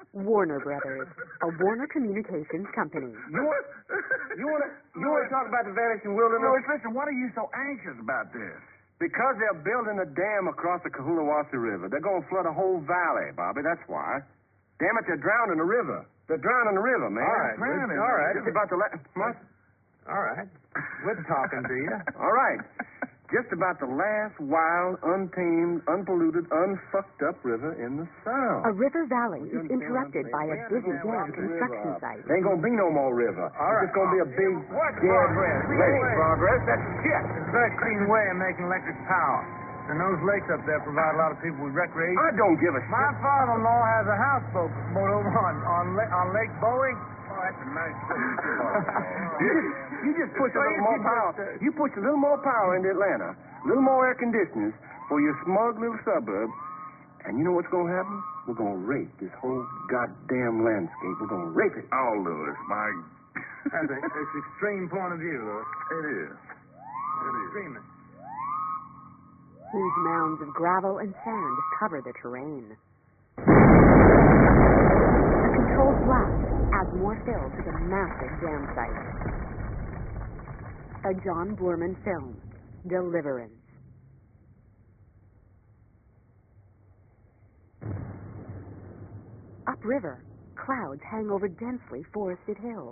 Warner Brothers, a Warner Communications company. You want to talk about the vanishing wilderness? Louis, listen, what are you so anxious about this? Because they're building a dam across the Cohulawasi River. They're going to flood a whole valley, Bobby. That's why. Damn it, they're drowning the river. They're drowning the river, man. All right. Just about to let... What? All right. We're talking to you. All right. Just about the last wild, untamed, unpolluted, unfucked up river in the Sound. A river valley is interrupted by a busy dam construction site. There ain't gonna be no more river. All right. It's just gonna be a big, What's dead progress? lake. Progress? That's shit. It's a very clean way of making electric power. And those lakes up there provide a lot of people with recreation. I don't give a shit. My father-in-law has a houseboat over on Lake Bowie. Oh, that's a nice You just push a little more power. You push a little more power into Atlanta, a little more air conditioners for your smug little suburb, and you know what's going to happen? We're going to rape this whole goddamn landscape. We're going to rape it. Oh, Louis, my... That's an extreme point of view, Louis. It is. Extremely. Huge mounds of gravel and sand cover the terrain. A controlled blast adds more fill to the massive dam site. A John Boorman film, Deliverance. Upriver, clouds hang over densely forested hills.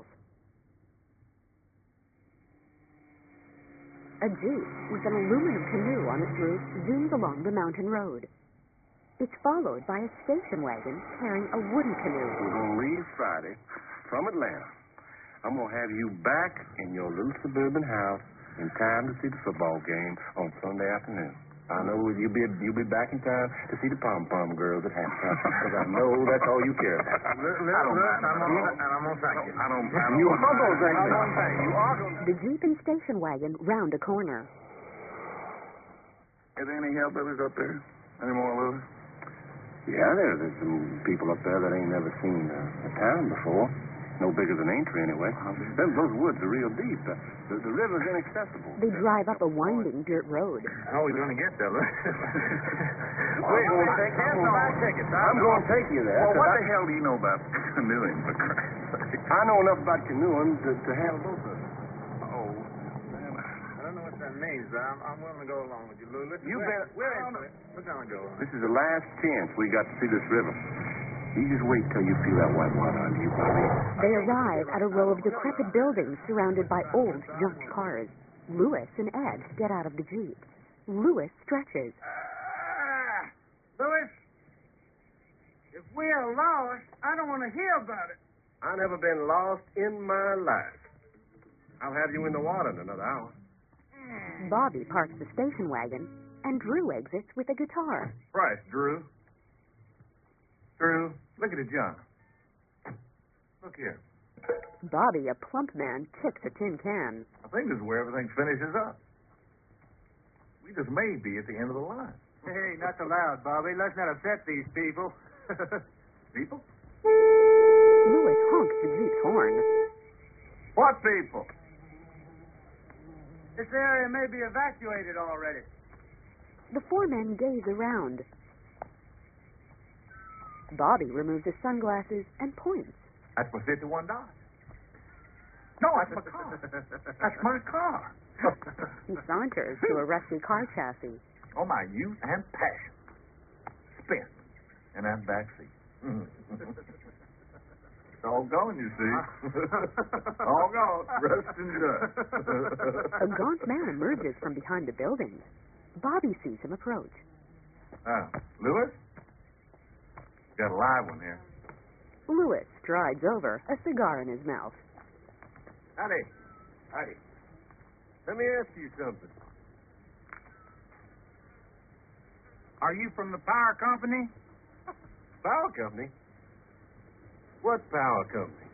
A jeep with an aluminum canoe on its roof zooms along the mountain road. It's followed by a station wagon carrying a wooden canoe. We're going to leave Friday from Atlanta. I'm going to have you back in your little suburban house in time to see the football game on Sunday afternoon. I know you'll be back in time to see the pom-pom girls at halftime, because I know that's all you care about. I'm going to thank you. You are going to thank me. You are going to... The jeep and station wagon round a corner. Is there any hillbillies up there anymore, Louis? Yeah, there's some people up there that ain't never seen a town before. No bigger than Aintree, anyway. Those woods are real deep. The river's inaccessible. They drive up a winding dirt road. How are we going to get there, Louis? I'm going to take you there. Well, what the hell do you know about canoeing, for Christ's sake? I know enough about canoeing to handle both of them. Oh, man, I don't know what that means, but I'm willing to go along with you, Lou. Listen, You bet. We're going to go. This is the last chance we got to see this river. You just wait till you feel that white water under you, Bobby. They arrive at a row of decrepit buildings surrounded by old, junked cars. Louis and Ed get out of the jeep. Louis stretches. Louis, if we are lost, I don't want to hear about it. I've never been lost in my life. I'll have you in the water in another hour. Bobby parks the station wagon, and Drew exits with a guitar. Price, Drew. Drew, look at it, John. Look here. Bobby, a plump man, kicks a tin can. I think this is where everything finishes up. We just may be at the end of the line. Hey, not so loud, Bobby. Let's not upset these people. People? Louis honks the jeep's horn. What people? This area may be evacuated already. The four men gaze around. Bobby removes his sunglasses and points. That's for $51. No, that's my car. That's my car. He saunters to a rusty car chassis. Oh, my youth and passion. Spent in that back seat. It's all gone, you see. All gone. Rust and dust. A gaunt man emerges from behind the building. Bobby sees him approach. Louis? Got a live one here. Louis strides over, a cigar in his mouth. Howdy. Let me ask you something. Are you from the power company? Power company? What power company?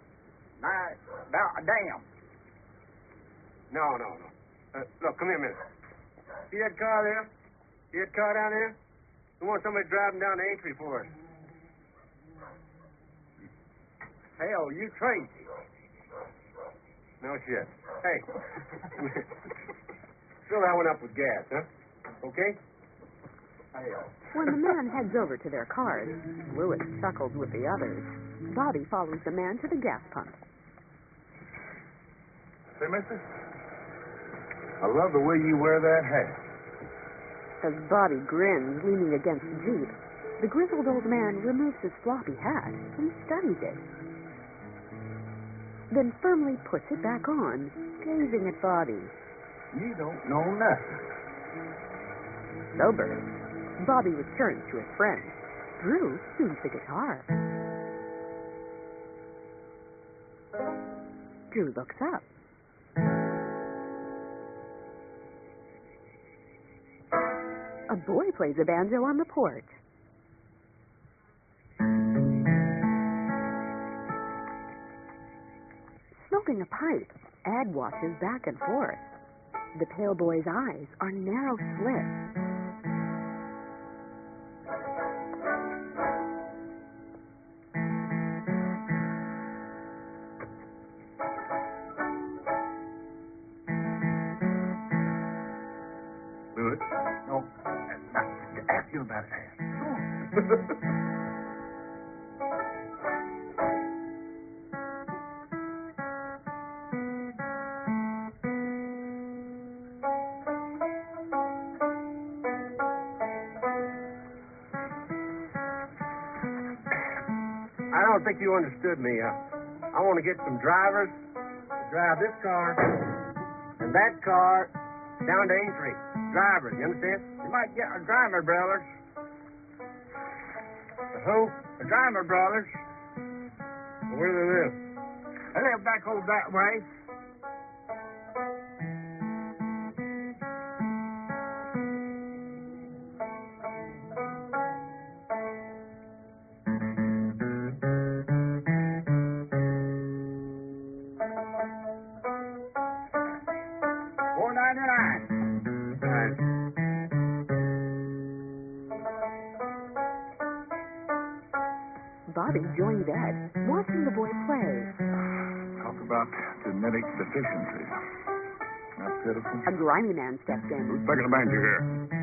Damn. No. Look, come here a minute. See that car there? See that car down there? We want somebody driving down the Aintree for us. Hell, you crazy. No shit. Hey. Fill that one up with gas, huh? Okay? When the man heads over to their cars, Louis chuckles with the others. Bobby follows the man to the gas pump. Say, mister, I love the way you wear that hat. As Bobby grins, leaning against the Jeep, the grizzled old man removes his floppy hat and studies it. Then firmly puts it back on, gazing at Bobby. You don't know nothing. Sober, Bobby returns to his friend. Drew tunes the guitar. Drew looks up. A boy plays a banjo on the porch. Smoking a pipe, Ed watches back and forth. The pale boy's eyes are narrow slits. Louis? No. Ask him about that. Go on. I don't think you understood me. I want to get some drivers to drive this car and that car down to Aintree. Drivers, you understand? You might get a driver, brothers. Who? A driver, brothers. Where do they live? They live back over that way. Bobby joins Ed, watching the boy play. Talk about genetic deficiency. Not pitiful. A grimy man steps in. Who's picking a banjo here?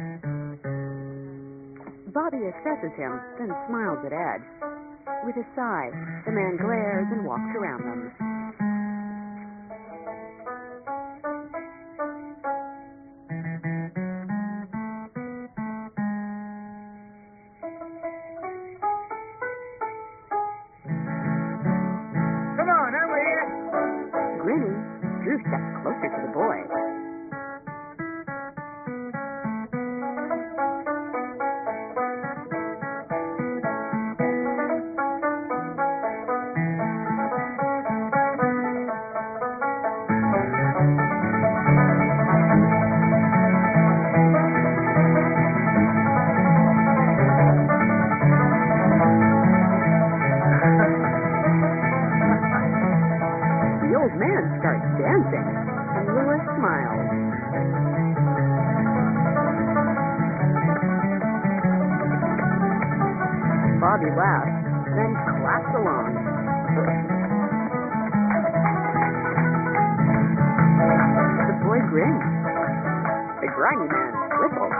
Bobby assesses him, then smiles at Ed. With a sigh, the man glares and walks around them. Grinning, Drew steps closer to the boy. The old man starts dancing, and Louis smiles. Bobby laughs, then claps along. The boy grins. The grimy man whistles.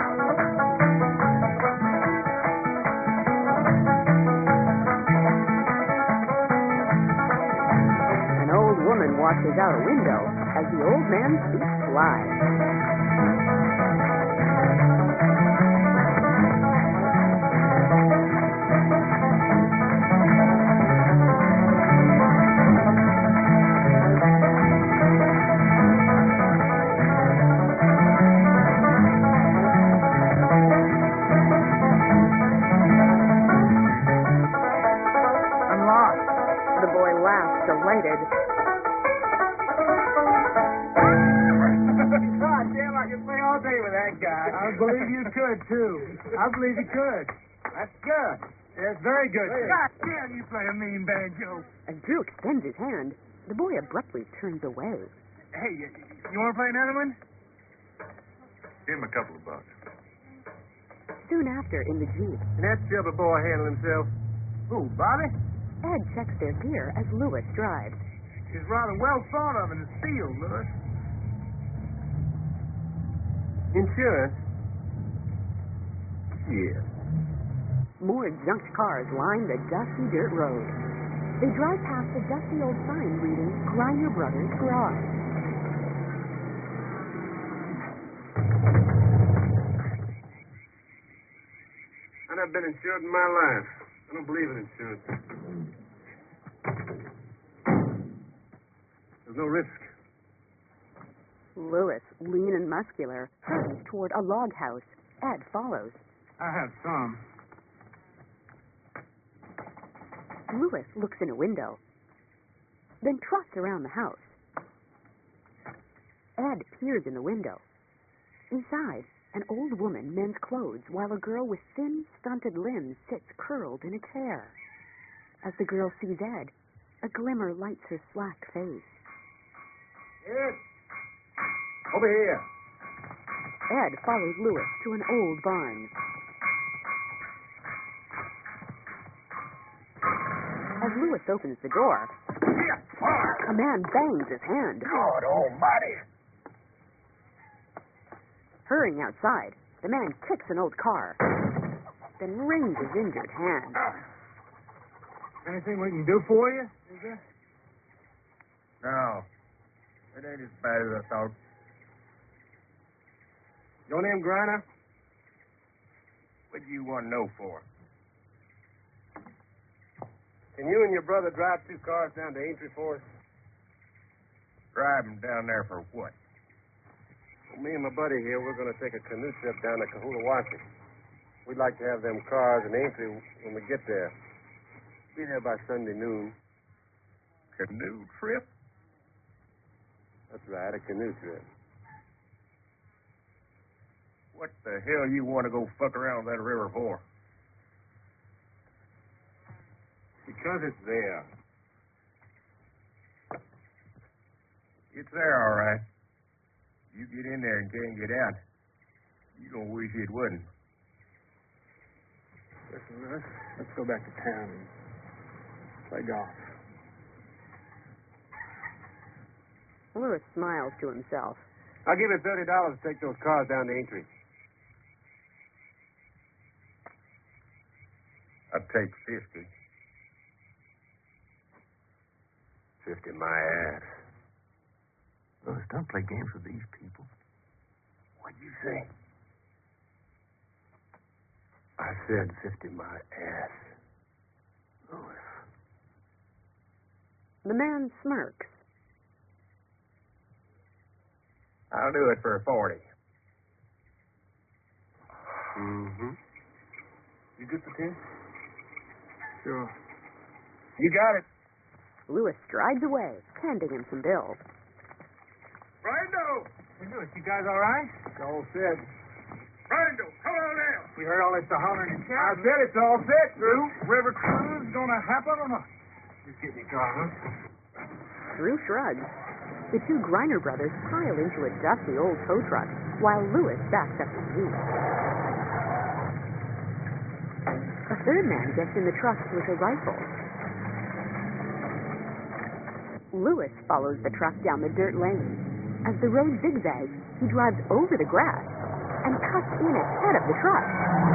An old woman watches out a window as the old man's feet fly. I'm lost. The boy laughs, delighted. God damn, I could play all day with that guy. I believe you could, too. I believe you could. That's good. That's very good. God damn, you play a mean banjo. As Drew extends his hand, the boy abruptly turns away. Hey, you want to play another one? Give him a couple of bucks. Soon after, in the Jeep, Can that silver boy handle himself? Who, Bobby? Ed checks their gear as Louis drives. He's rather well thought of in his field, Louis. Insurance? Yeah. More junked cars line the dusty dirt road. They drive past a dusty old sign reading Griner Brothers Garage. I've never been insured in my life. I don't believe in insurance. There's no risk. Lewis, lean and muscular, hurries toward a log house. Ed follows. I have some. Lewis looks in a window, then trots around the house. Ed peers in the window. Inside, an old woman mends clothes while a girl with thin, stunted limbs sits curled in a chair. As the girl sees Ed, a glimmer lights her slack face. Ed! Over here. Ed follows Lewis to an old barn. As Lewis opens the door, a man bangs his hand. God almighty. Hurrying outside, the man kicks an old car, then wrings his injured hand. Anything we can do for you? Is there? No. It ain't as bad as I thought. Your name Griner? What do you want to know for? Can you and your brother drive 2 cars down to Aintree for us? Drive them down there for what? Well, me and my buddy here, we're going to take a canoe trip down to Cohulawassee. We'd like to have them cars in Aintree when we get there. Be there by Sunday noon. Canoe trip? That's right, a canoe trip. What the hell you want to go fuck around that river for? Because it's there. It's there, all right. You get in there and can't get out. You don't wish it wouldn't. Listen, let's go back to town and play golf. Lewis smiles to himself. I'll give you $30 to take those cars down to Aintree. I'd take 50. 50 my ass. Louis, don't play games with these people. What'd you say? I said 50 my ass. Louis. The man smirks. I'll do it for 40. Mm-hmm. You get the 10? Sure. You got it. Lewis strides away, handing him some bills. Brando! Hey, Lewis, you guys all right? It's all set. Brando, come on down. We heard all this hollering and I shouting. said it's all set, Drew. River cruise gonna happen or not? Just get in your car, huh? Drew shrugs. The 2 Griner brothers pile into a dusty old tow truck while Lewis backs up the Jeep. A third man gets in the truck with a rifle. Lewis follows the truck down the dirt lane. As the road zigzags, he drives over the grass and cuts in ahead of the truck.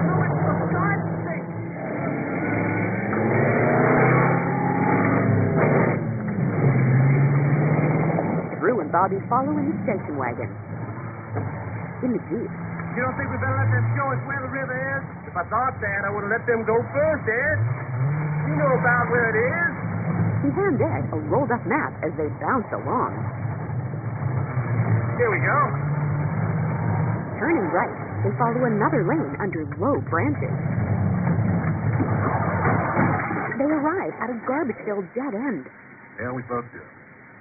Drew and Bobby follow in the station wagon. In the Jeep, You don't think we better let them show us where the river is? If I thought that, I would have let them go first, Ed. You know about where it is. he hands Ed a rolled-up map as they bounce along. Here we go. Turning right, they follow another lane under low branches. They arrive at a garbage-filled dead end. Yeah, we both do.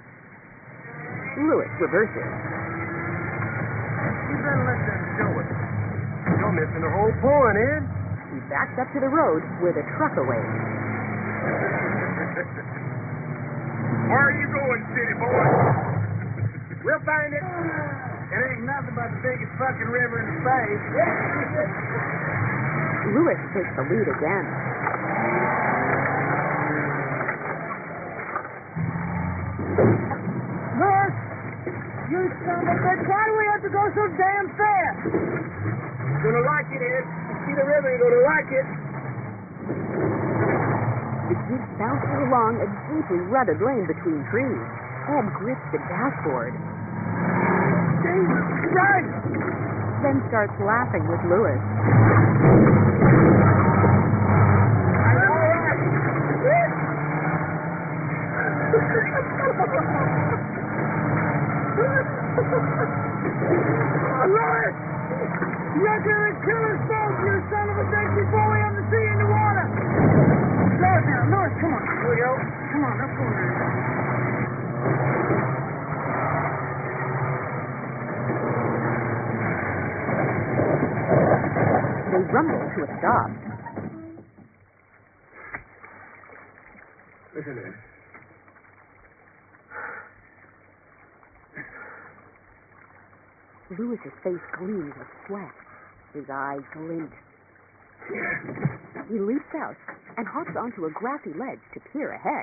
Lewis reverses. You better let them show us. You're missing the whole point, Ed. He backs up to the road where the truck awaits. Where are you going, city boy? We'll find it. It ain't nothing but the biggest fucking river in space. Lewis takes the lead again. Lewis! You son of a bitch, why do we have to go so damn fast? Gonna like it, Ed. see the river, you're gonna like it. The jeep bounces along a deeply rutted lane between trees. Ed grips the dashboard, Right. then starts laughing with Louis. Louis! You're gonna kill us both, you son of a bitch, before we have to see you in the water! Louis, now, Louis, come on. Here we go. Come on, let's go now. They rumble to a stop. Listen, Ed. Louis's face gleams with sweat. His eyes glint. He leaps out and hops onto a grassy ledge to peer ahead.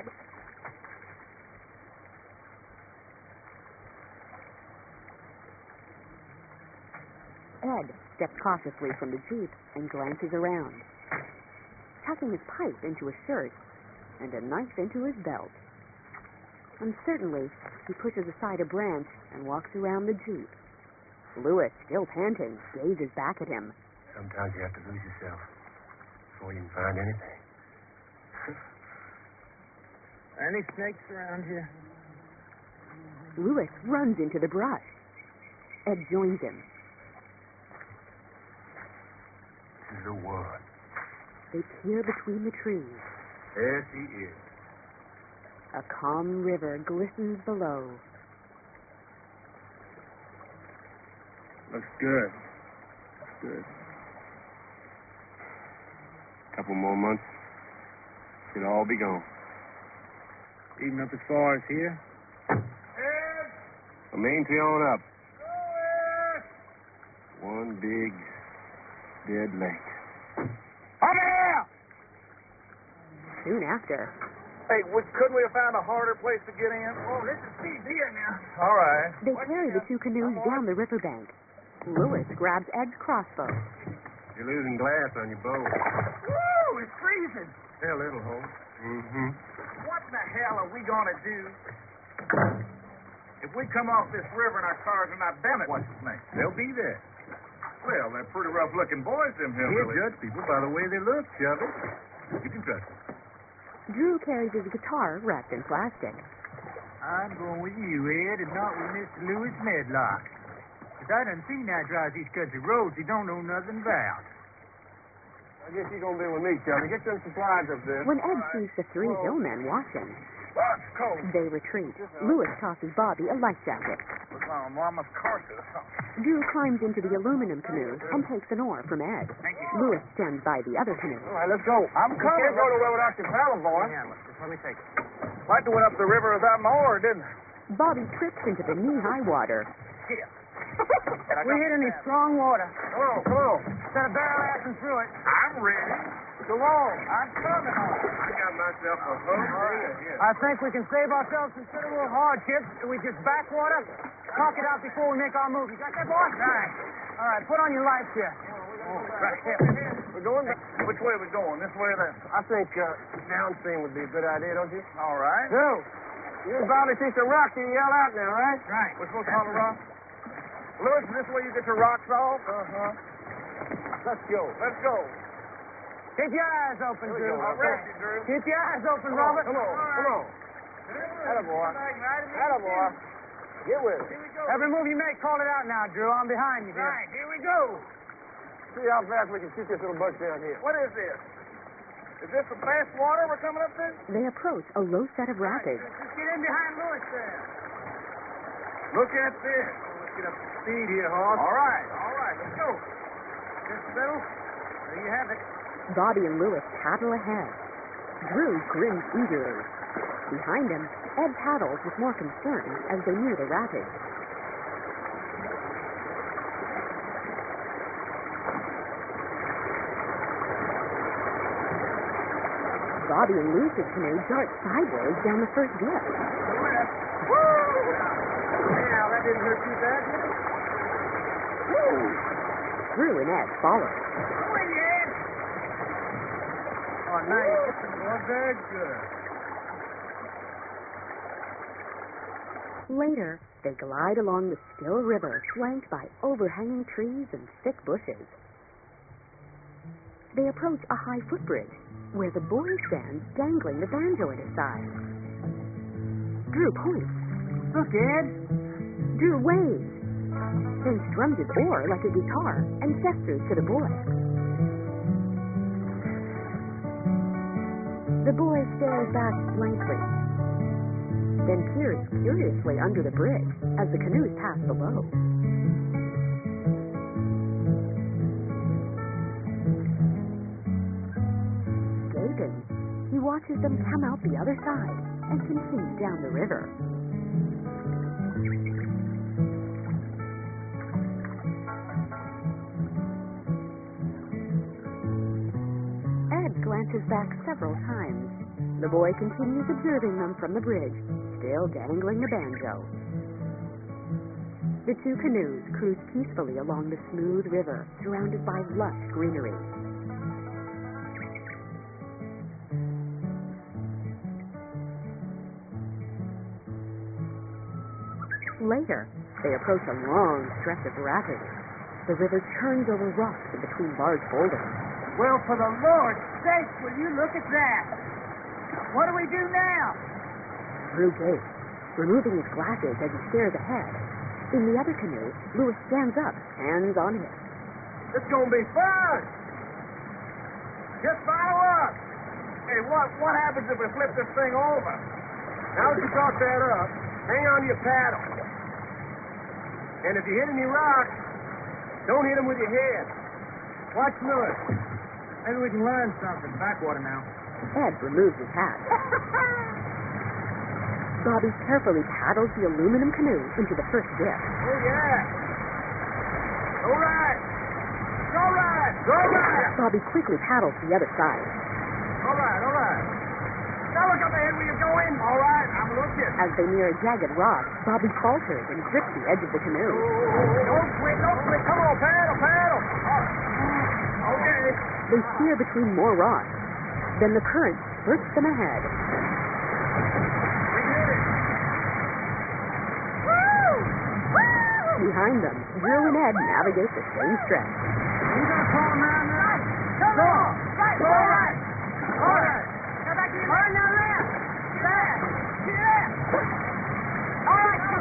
Ed steps cautiously from the jeep and glances around, tucking his pipe into his shirt and a knife into his belt. Uncertainly, he pushes aside a branch and walks around the jeep. Louis, still panting, gazes back at him. Sometimes you have to lose yourself before you can find anything. Any snakes around here? Louis runs into the brush. Ed joins him. This is the one. They peer between the trees. There she is. A calm river glistens below. Looks good. Good. Couple more months, it'll all be gone. Even up as far as here? From Aintree on up. One big dead lake. Over here! Soon after, Hey, couldn't we have found a harder place to get in? Oh, this is deep here now. All right. they carry the two canoes down the riverbank. Louis grabs Ed's crossbow. You're losing glass on your boat. Woo, it's freezing. Hell, it'll hold. Mm-hmm. What the hell are we going to do if we come off this river and our cars are not damaged? What's his name? They'll be there. Well, they're pretty rough-looking boys, them You hillbillies. judge people by the way they look, Chubby. You can trust them. Drew carries his guitar wrapped in plastic. I'm going with you, Ed, and not with Mr. Louis Medlock. Because I done seen that drive these country roads he don't know nothing about. I guess you're going to be with me, Chubby. Get some supplies up there. When Ed sees the three hillmen watching, It's cold. they retreat. Louis tosses Bobby a life jacket. Looks like my mama's corset or something. Drew climbs into the aluminum canoe and takes an oar from Ed. Louis stands by the other canoe. All right, let's go. I'm coming. Can't go nowhere without your paddle, boy. Let me take it. Like to went up the river without my oar, didn't I? Bobby trips into the knee-high water. We hit any strong water. Come on, come on. Set a barrel action through it. I'm ready. Come on. I'm coming on. I got myself a hook. I think we can save ourselves considerable hardships if we just back water, talk it out before we make our move. You got that, boy? Right. All right, put on your lights here. Right here. We're going back. Which way are we going? This way or that? I think downstream would be a good idea, don't you? All right. Drew, you and Bobby see some rocks, you yell out now, right? Right. We're supposed to haul a rock? Louis, is this where you get your rocks off? Uh-huh. Let's go. Let's go. Keep your eyes open, Drew. I'm ready, Drew. Keep your eyes open, Robert. Come on. Attaboy. Attaboy. Get with it. Every move you make, call it out now, Drew. I'm behind you, dear. Right, here we go. See how fast we can shoot this little buck down here. What is this? Is this the fast water we're coming up to? They approach a low set of rapids. Just get in behind Louis there. Look at this. Let's get up to speed here, Hoss. All right, let's go. Just settle. There you have it. Bobby and Louis paddle ahead. Drew grins eagerly. Behind him, Ed paddles with more concern as they near the rapids. Bobby and Louis's canoe dart sideways down the first dip. Now, that didn't hurt too bad, did it? Drew and Ed follow. Go in, Ed. nice. Oh, very good. Later, they glide along the still river, flanked by overhanging trees and thick bushes. They approach a high footbridge, where the boy stands dangling the banjo at his side. Drew points. Look, Ed. Drew waves, then strums his oar like a guitar and gestures to the boy. The boy stares back blankly, then peers curiously under the bridge as the canoes pass below. Gaping, he watches them come out the other side and continue down the river. Ed glances back several times. The boy continues observing them from the bridge, still dangling the banjo. The two canoes cruise peacefully along the smooth river, surrounded by lush greenery. Later, they approach a long stretch of rapids. The river turns over rocks and between large boulders. Well, for the Lord's sake, will you look at that? What do we do now? Drew gapes, removing his glasses as he stares ahead. In the other canoe, Lewis stands up, hands on hip. It's gonna be fun. Just follow up. Hey, what happens if we flip this thing over? Now that you got that up, hang on to your paddle. And if you hit any rocks, don't hit them with your head. Watch Lewis. Maybe we can learn something. Backwater now. Ed removes his hat. Bobby carefully paddles the aluminum canoe into the first dip. Oh, yeah. Go right. Go right. Go right. Bobby quickly paddles the other side. All right, all right. Now look up ahead where you're going. All right, I'm looking. As they near a jagged rock, Bobby falters and grips the edge of the canoe. Don't quit, don't quit. Come on, paddle, paddle. Okay. They steer between more rocks. Then the current spurts them ahead. We did it. Behind them, Drew and Ed navigate the same stretch. You gonna call him around there? Go. Right. All right. All right. Now back to your right, now left. Left. Left. All right, come.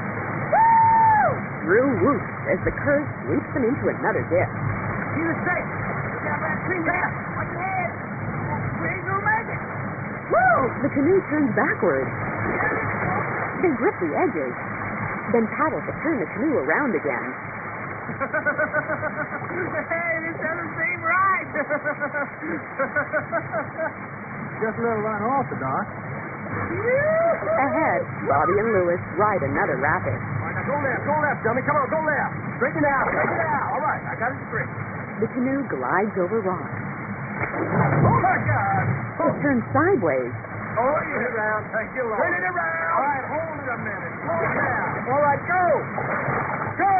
Drew whoops as the current sweeps them into another dip. You were safe. Look out that tree there. Watch your head. We ain't gonna make it. Woo! The canoe turns backward. They grip the edges, then paddle to turn the canoe around again. Hey, this doesn't seem right. Just a little unorthodox. Ahead, Bobby and Lewis ride another rapid. All right, now go left, dummy. Come on, go left. Straighten out. All right, I got it straight. The canoe glides over rocks. Oh, my God. It turns sideways. Oh, you hit around. Take your Turn it around. All right, hold it a minute. Slow it down. All right, go. Go.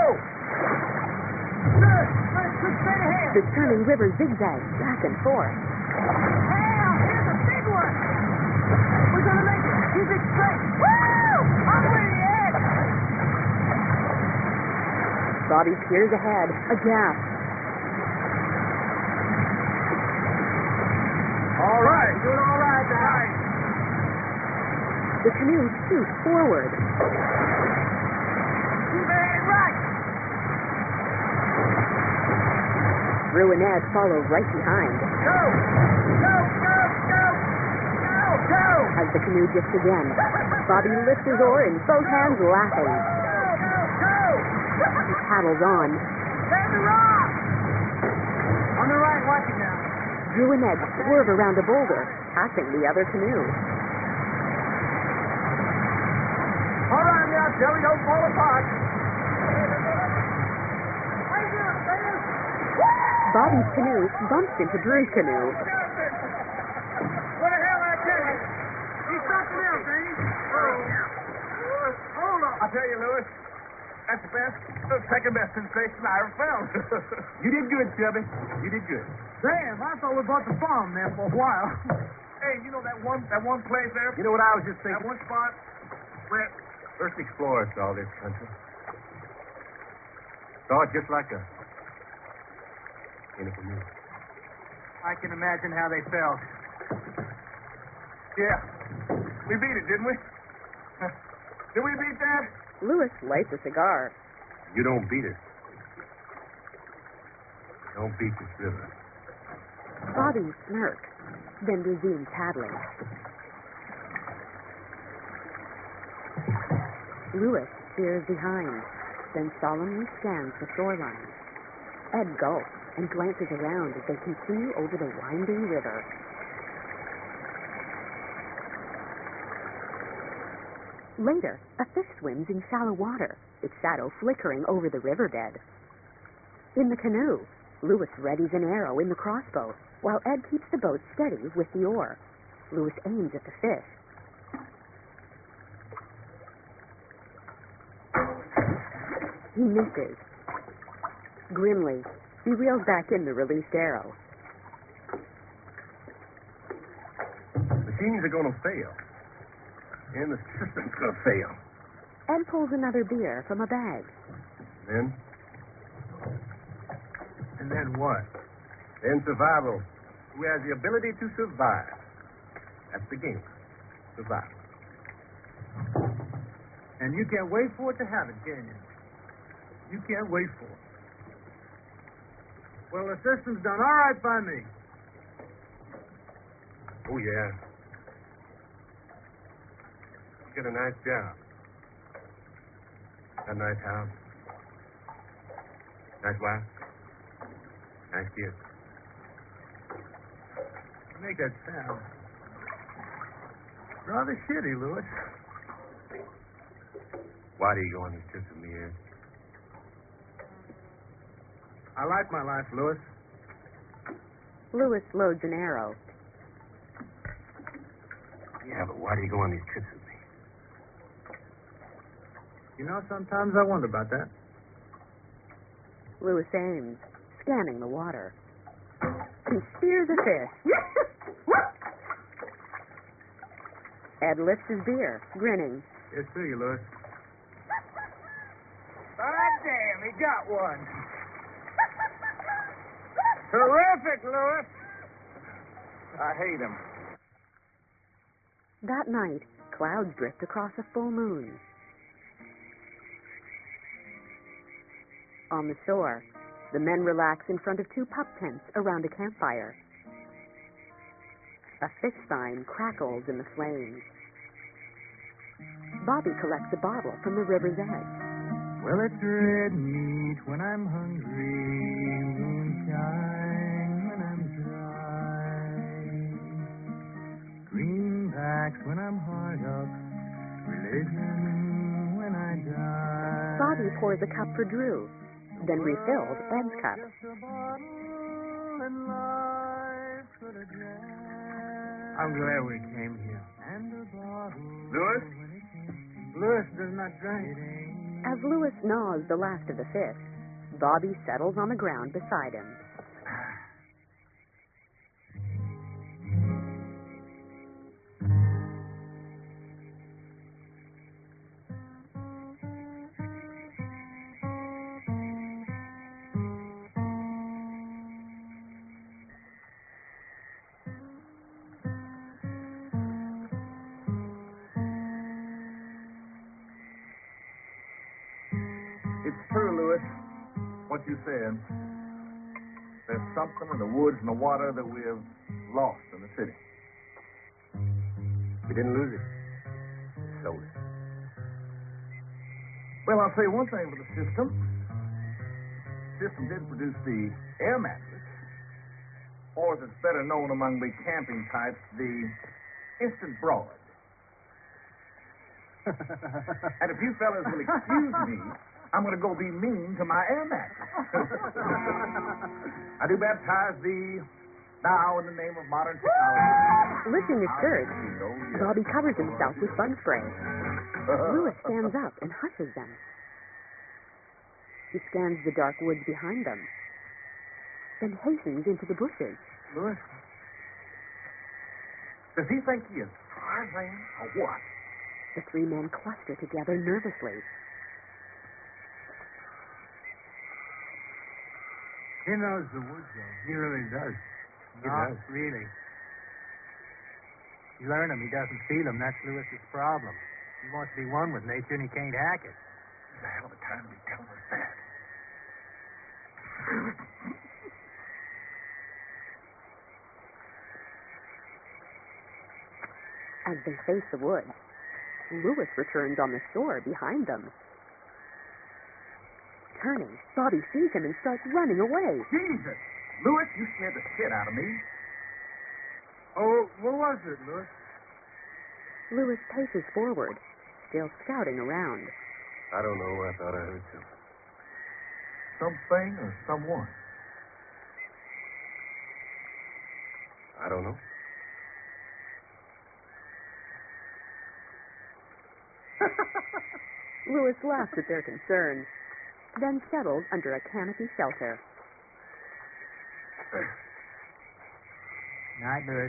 Good. Let's straight ahead. The turning river zigzags back and forth. Hell, here's a big one. We're gonna make it. Keep it straight. Woo! I'm with you, Ed. Bobby peers ahead, aghast. All right. Doing all right now. The canoe shoots forward. Keep it right. Drew and Ed follow right behind. Go. Go, go, go. Go, go. As the canoe dips again, Bobby lifts his oar in both hands, laughing. Go. He paddles on. There's the rock. On the right, watch it now. Drew and Ed swerve around a boulder, passing the other canoe. All right, now, Jelly, don't fall apart. Bobby's canoe bumps into Drew's canoe. What the hell I tell you? He's something else, ain't he? Hold on. I tell you, Lewis, That's the second best sensation I ever felt. You did good, Chubby. You did good. Sam, I thought we bought the farm there for a while. Hey, you know that one place there? You know what I was just That thinking? one spot where... First explorers saw this country. Saw it just like us. In a canoe. I can imagine how they felt. Yeah. We beat it, didn't we? Did we beat that? Louis lights a cigar. You don't beat it. Don't beat this river. Bobby smirks, then resumes paddling. Louis steers behind, then solemnly scans the shoreline. Ed gulps and glances around as they continue over the winding river. Later, a fish swims in shallow water, its shadow flickering over the riverbed. In the canoe, Louis readies an arrow in the crossbow, while Ed keeps the boat steady with the oar. Louis aims at the fish. He misses. Grimly, he reels back in the released arrow. Machines are going to fail. And the system's going to fail. Ed pulls another beer from a bag. Then? And then what? Then survival. Who has the ability to survive. That's the game. Survival. And you can't wait for it to happen, can you? You can't wait for it. Well, the system's done all right by me. Oh, yeah. You got a nice job. Got a nice house. Nice wife. Nice kids. You make that sound rather shitty, Louis. Why do you go on these trips with me, Ed? I like my life, Louis. Louis loads an arrow. Yeah, but why do you go on these trips with me? You know, sometimes I wonder about that. Louis aims, scanning the water. He spears a fish. Ed lifts his beer, grinning. Yes, to you, Louis. Ah, damn, he got one. Terrific, Louis. I hate him. That night, clouds drift across a full moon. On the shore, the men relax in front of two pup tents around a campfire. A fish sign crackles in the flames. Bobby collects a bottle from the river's edge. Well, it's red meat when I'm hungry, moonshine when I'm dry, greenbacks when I'm hard up, religion when I die. Bobby pours a cup for Drew, then refills Ed's cup. Just a bottle and life could have drank. I'm glad we came here. And a bottle. Louis? Louis does not drink. As Louis gnaws the last of the fish, Bobby settles on the ground beside him. It's true, Louis. What you said. There's something in the woods and the water that we have lost in the city. We didn't lose it. We sold it. Well, I'll say one thing for the system. The system did produce the air mattress, or as it's better known among the camping types, the instant broad. And if you fellas will excuse me, I'm going to go be mean to my air mattress. I do baptize thee now in the name of modern technology. Lifting his skirt, Oh, yes. Bobby covers himself with bug spray. Louis stands up and hushes them. He scans the dark woods behind them, then hastens into the bushes. Louis? Does he think he is Tarzan or what? The three men cluster together nervously. He knows the woods, though. He really does. Not really. He learned them. He doesn't feel them. That's Lewis's problem. He wants to be one with nature, and he can't hack it. It's a hell of a time to be telling us that. As they face the woods, Louis returns on the shore behind them. Turning, Bobby sees him and starts running away. Jesus! Louis, you scared the shit out of me. Oh, what was it, Louis? Louis paces forward, still scouting around. I don't know. I thought I heard something. Something or someone? I don't know. Louis laughs at their concern, then settles under a canopy shelter. Night, Louis.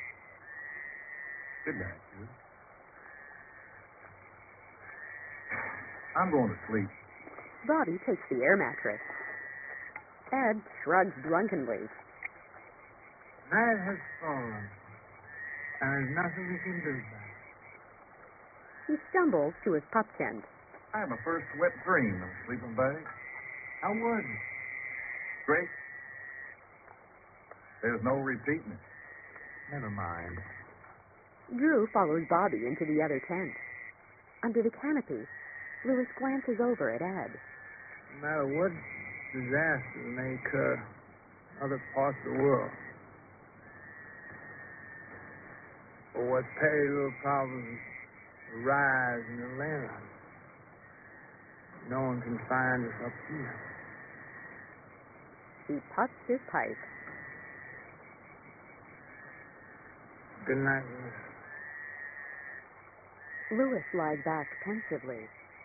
Good night, Louis. I'm going to sleep. Bobby takes the air mattress. Ed shrugs drunkenly. Night has fallen, and there's nothing we can do about it. He stumbles to his pup tent. I had my first wet dream of a sleeping bag. How was it? Great. There's no repeating it. Never mind. Drew follows Bobby into the other tent. Under the canopy, Louis glances over at Ed. No matter what disasters may occur in other parts of the world, or what petty little problems arise in the land, no one can find us up here. He puffs his pipe. Good night, Louis. Louis lies back pensively.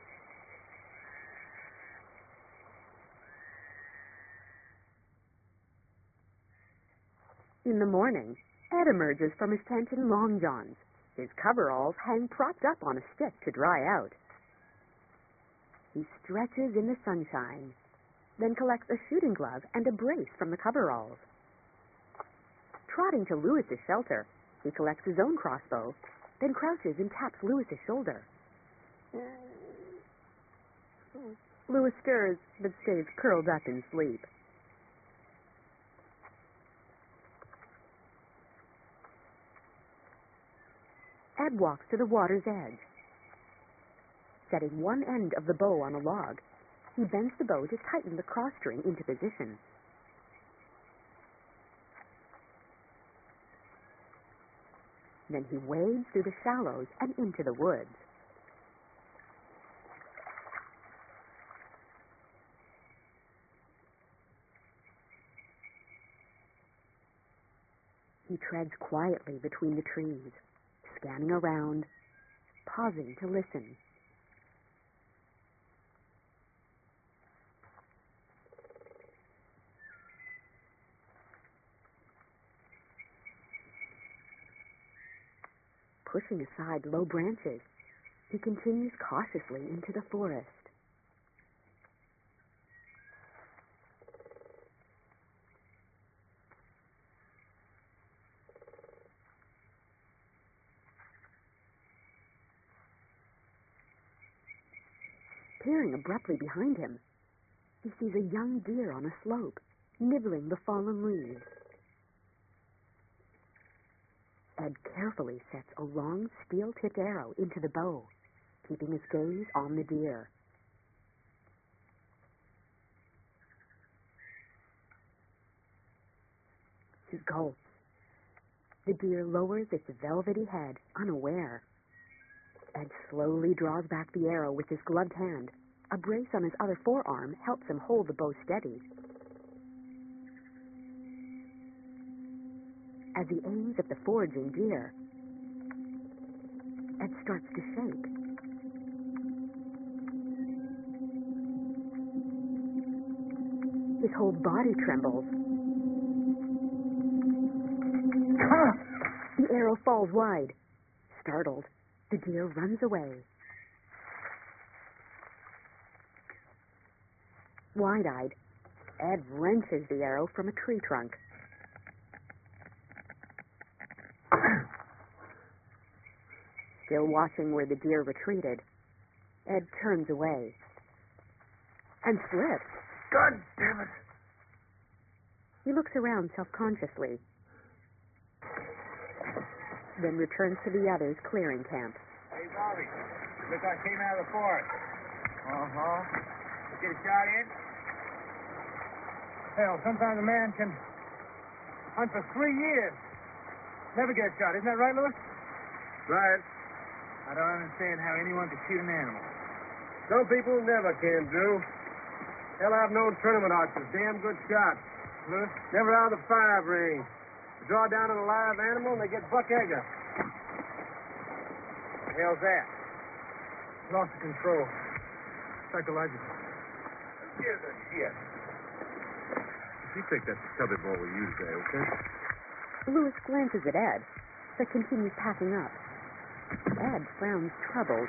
In the morning, Ed emerges from his tent in long johns. His coveralls hang propped up on a stick to dry out. He stretches in the sunshine, then collects a shooting glove and a brace from the coveralls. Trotting to Louis's shelter, he collects his own crossbow, then crouches and taps Louis's shoulder. Louis stirs, but stays curled up in sleep. Ed walks to the water's edge. Setting one end of the bow on a log, he bends the bow to tighten the cross-string into position. Then he wades through the shallows and into the woods. He treads quietly between the trees, scanning around, pausing to listen. Pushing aside low branches, he continues cautiously into the forest. Peering abruptly behind him, he sees a young deer on a slope, nibbling the fallen leaves. Ed carefully sets a long steel-tipped arrow into the bow, keeping his gaze on the deer. He gulps. The deer lowers its velvety head, unaware. Ed slowly draws back the arrow with his gloved hand. A brace on his other forearm helps him hold the bow steady. As he aims at the foraging deer, Ed starts to shake. His whole body trembles. The arrow falls wide. Startled, the deer runs away. Wide-eyed, Ed wrenches the arrow from a tree trunk. Still watching where the deer retreated, Ed turns away and slips. God damn it. He looks around self-consciously, then returns to the others' clearing camp. Hey, Bobby. Look, I came out of the forest. Uh-huh. Get a shot in? Hell, sometimes a man can hunt for 3 years. Never get a shot. Isn't that right, Lewis? Right. I don't understand how anyone could shoot an animal. Some people never can, Drew. Hell, I've known tournament archers, damn good shots. Lewis? Never out of the 5 ring. They draw down an alive animal and they get buck egger. What the hell's that? Lost of control. Psychological. Here's a shit. You take that stubby ball we used there, okay? Lewis glances at Ed, but continues packing up. Ed frowns troubled.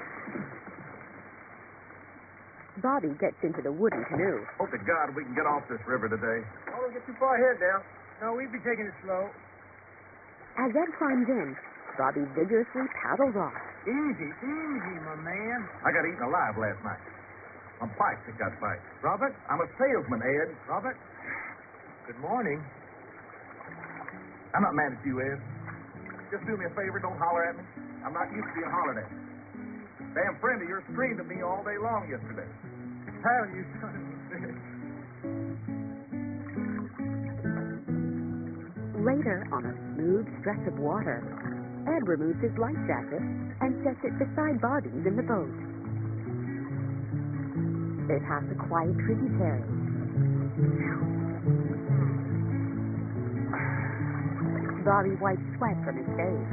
Bobby gets into the wooden canoe. Hope to God we can get off this river today. Don't get too far ahead now. No, we'd be taking it slow. As Ed climbs in, Bobby vigorously paddles off. Easy, easy, my man. I got eaten alive last night. I'm Pike that got bite. Robert? I'm a salesman, Ed. Robert? Good morning. I'm not mad at you, Ed. Just do me a favor, don't holler at me. I'm not used to being hollered at. Damn friend of yours screamed at me all day long yesterday. Hell, you son of a bitch. Later, on a smooth stretch of water, Ed removes his life jacket and sets it beside Bobby's in the boat. They pass a quiet tributary. Bobby wipes sweat from his face.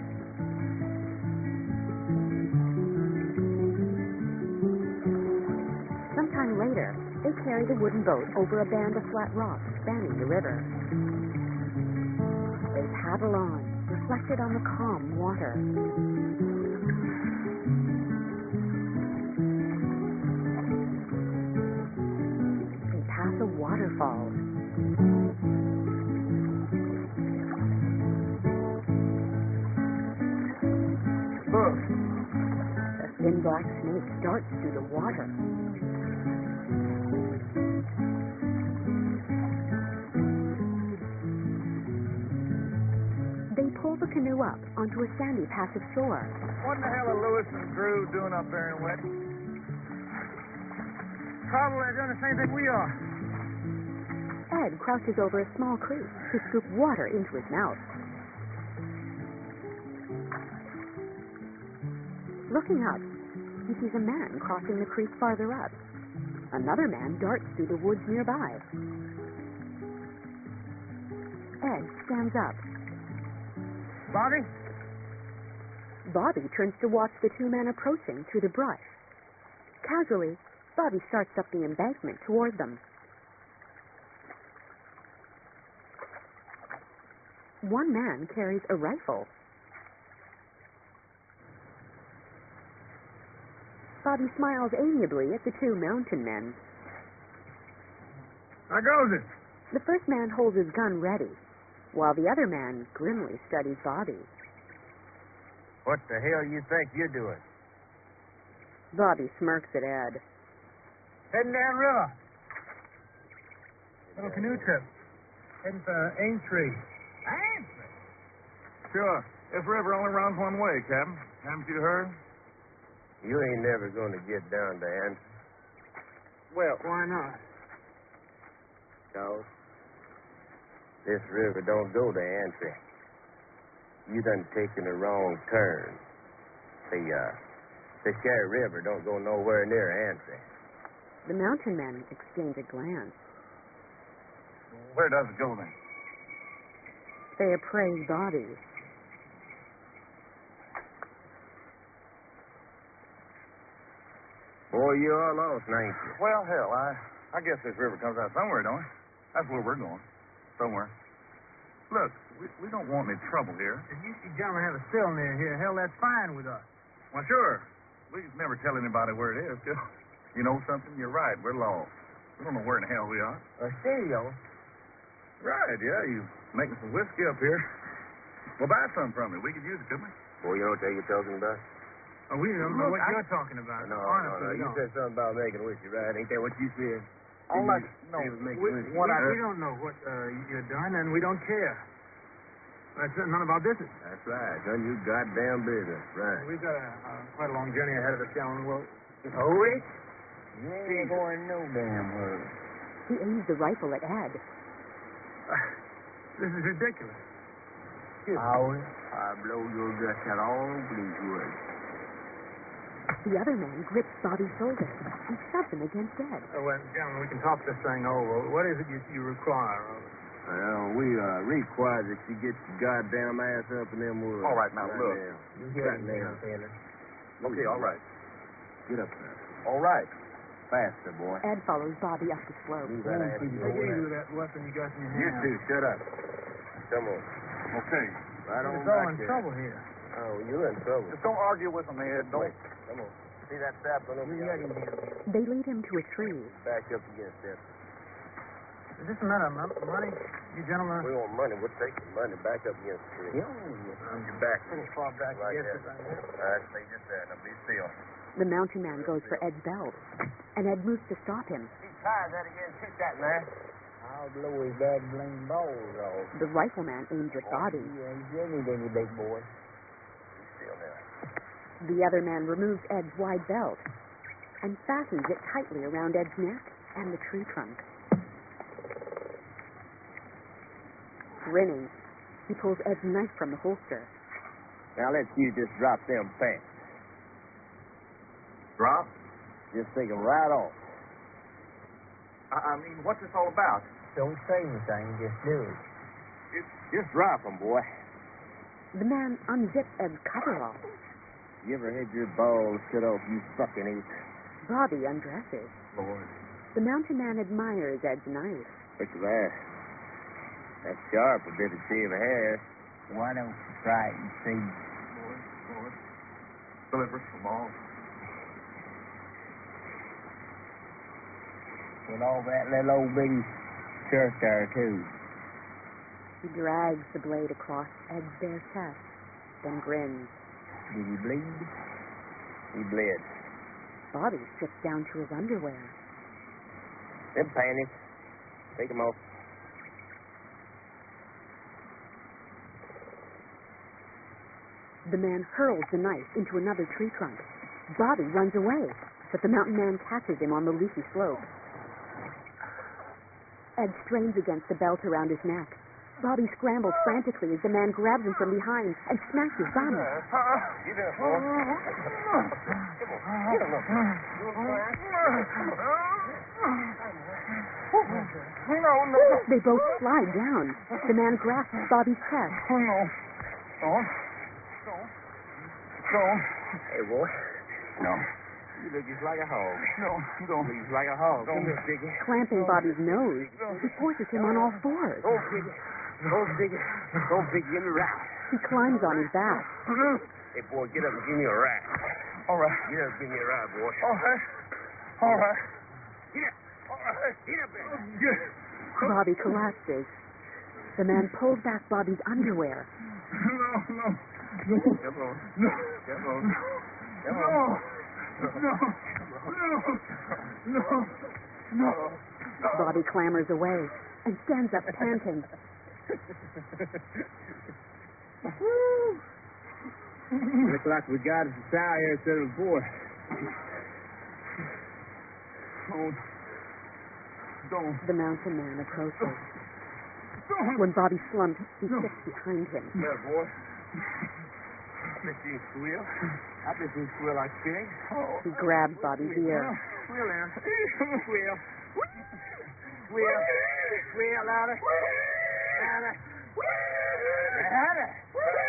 Sometime later, they carry the wooden boat over a band of flat rocks spanning the river. They paddle on, reflected on the calm water. They pass a waterfall. Look, A thin black snake darts through the water. They pull the canoe up onto a sandy patch of shore. What in the hell are Lewis and Drew doing up there in the wet? Probably doing the same thing we are. Ed crouches over a small creek to scoop water into his mouth. Looking up, he sees a man crossing the creek farther up. Another man darts through the woods nearby. Ed stands up. Bobby? Bobby turns to watch the two men approaching through the brush. Casually, Bobby starts up the embankment toward them. One man carries a rifle. Bobby smiles amiably at the two mountain men. How goes it? The first man holds his gun ready, while the other man grimly studies Bobby. What the hell you think you're doing? Bobby smirks at Ed. Heading down river. Little canoe trip. Heading for Aintree. Aintree? sure. This river only runs one way, Captain. Haven't you heard? You ain't never gonna get down to Antrim. Well, why not? No. This river don't go to Antrim. You done taken the wrong turn. The Cherry River don't go nowhere near Antrim. The mountain men exchange a glance. Where does it go then? They appraise Bobby. Boy, you are lost, ain't you? Well, hell, I guess this river comes out somewhere, don't it? That's where we're going. Somewhere. Look, we don't want any trouble here. If you gentlemen have a still near here, hell, that's fine with us. Well, sure. We never tell anybody where it is. You know something? You're right. We're lost. We don't know where in the hell we are. A stereo? Right, yeah. You making some whiskey up here. Well, buy some from me. We could use it, couldn't we? Boy, you know what you're talking about? Oh, we don't know what you're talking about. No, Honestly, You said something about making whiskey, right? Ain't that what you said? All I... No. We don't know what you're done, and we don't care. That's none of our business. That's right. None of your goddamn business. Right. We've got quite a long journey ahead of us, gentlemen. Well, Hurry? you ain't going no damn hurry. He aims the rifle at Ed. This is ridiculous. Howard, I blow your guts out all Blueswood. The other man grips Bobby's shoulder and shoves him against Ed. Well, gentlemen, we can talk this thing over. What is it you require of us? Well, we require that you get your goddamn ass up in them woods. All right, now, look. You hear him, Taylor. Okay, all right. Get up there. All right. Faster, boy. Ed follows Bobby up the slope. Move that ass. Hey, you that weapon you got in your You hand. two, shut up. Come on. Okay. Right on It's all back in there. trouble here. Oh, you're in trouble. Just don't argue with him, Ed. Don't. Wait, come on. See that sapling over You there? got him here. They lead him to a tree. Back up against that. Is this a matter of money? You gentlemen? We want money. We'll take the money back up against the tree. On your back. Pretty far back. Right Yes, there. it's All right, stay just there. Now be still. The mountain man goes for Ed's belt, and Ed moves to stop him. Keep tired that again. Shoot that, man. I'll blow his bad blame balls off. The rifleman aims at Bobby. You ain't getting any big boy. Be still now. The other man removes Ed's wide belt and fastens it tightly around Ed's neck and the tree trunk. Grinning, he pulls Ed's knife from the holster. Now let's you just drop them pants. Drop? Just take them right off. I mean, what's this all about? Don't say anything, just do it. Just drop them, boy. The man unzips Ed's coverall. You ever had your balls cut off, you fucking ape? Bobby undresses. Lord. The mountain man admires Ed's knife. Look at that. That's sharp, a bit of shave of hair. Why don't you try it and see? Lord. Deliver from all. With all that little old bitty shirt there, too. He drags the blade across Ed's bare chest, then grins. Did he bleed? He bled. Bobby strips down to his underwear. Them panties. Take them off. The man hurls the knife into another tree trunk. Bobby runs away, but the mountain man catches him on the leafy slope. Ed strains against the belt around his neck. Bobby scrambles frantically as the man grabs him from behind and smacks his bum. Get up, boy. Get him up. No. They both slide down. The man grasps Bobby's chest. Oh, no. Don't. Hey, boy. No. You look just like a hog. No. Don't. You look just like a hog. Come here, Dickie. Clamping Bobby's nose, he forces him on all fours. Go, Dickie. Go, Dickie. Go, Dickie. Give me a ride. He climbs on his back. Hey, boy, get up and give me a ride. All right. Get up and give me a ride, boy. All right. Get up. All right. Get up there. Bobby collapses. The man pulls back Bobby's underwear. No. Come on. No. Come on. Come No. on. No. Bobby clambers away and stands up panting. Look like we got us a sow here instead of a boy. Don't. The mountain man approaches. When Bobby slumps, he sits behind him. Yeah, boy. Bet you squeal. I bet you squeal like pig. He grabs Bobby's ear. Squeal now. Squeal. Squeal. Squeal louder. Louder. Louder.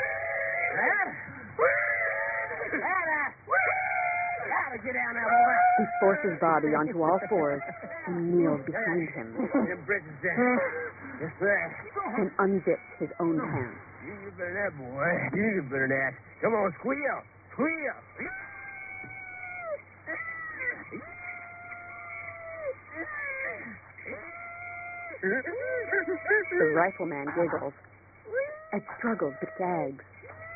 Louder. Louder. Louder. Get down there, boy. He forces Bobby onto all fours and kneels behind him, Them bridges there. Just there. then unzips his own pants. You get better than that, boy. You get better than that. Come on, squeal. Squeal. The rifleman giggles. Ed struggles but gags.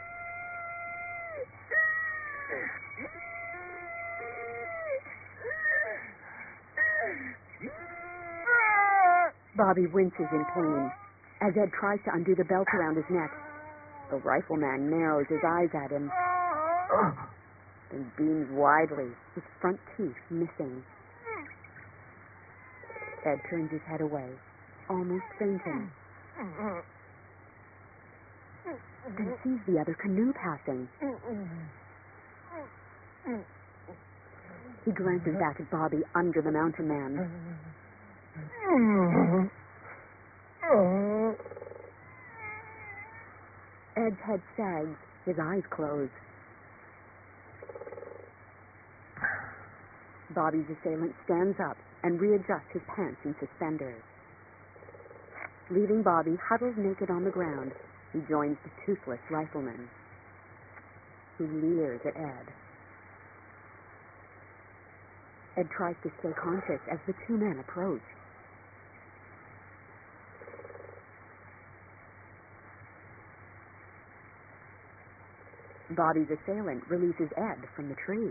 Bobby winces in pain as Ed tries to undo the belt around his neck. The rifleman narrows his eyes at him, then beams widely, his front teeth missing. Ed turns his head away, almost fainting. Then sees the other canoe passing. He glances back at Bobby under the mountain man. Ed's head sags, his eyes close. Bobby's assailant stands up and readjusts his pants and suspenders. Leaving Bobby huddled naked on the ground, he joins the toothless rifleman, who leers at Ed. Ed tries to stay conscious as the two men approach. Bobby's assailant releases Ed from the tree.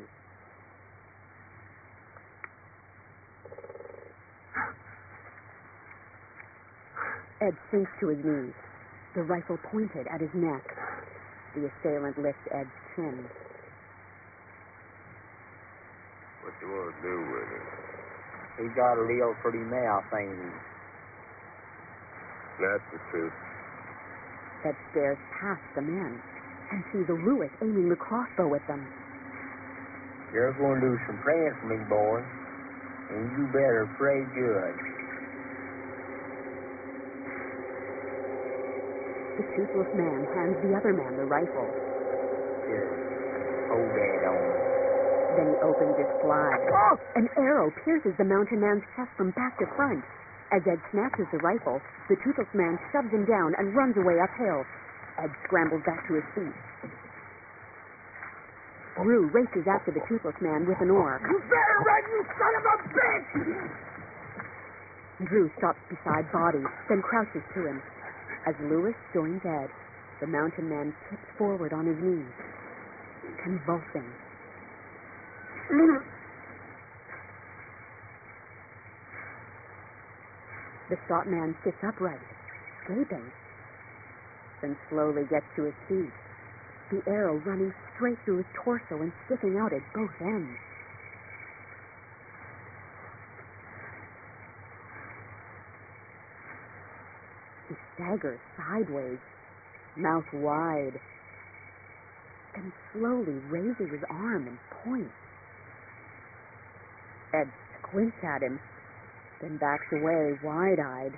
Ed sinks to his knees, the rifle pointed at his neck. The assailant lifts Ed's chin. What you want to do with it? He got a real pretty mouth, ain't he? That's the truth. Ed stares past the men and sees a Lewis aiming the crossbow at them. You're going to do some praying for me, boy. And you better pray good. The toothless man hands the other man the rifle. Just hold that on. Then he opens his fly. An arrow pierces the mountain man's chest from back to front. As Ed snatches the rifle, the toothless man shoves him down and runs away uphill. Ed scrambles back to his feet. Drew races after the toothless man with an oar. You better run, you son of a bitch! Drew stops beside Bobby, then crouches to him. As Lewis joins Ed, the mountain man tips forward on his knees, convulsing. The shot man sits upright, gaping, then slowly gets to his feet, the arrow running straight through his torso and sticking out at both ends. He staggers sideways, mouth wide, then slowly raises his arm and points. Ed squints at him, then backs away wide-eyed.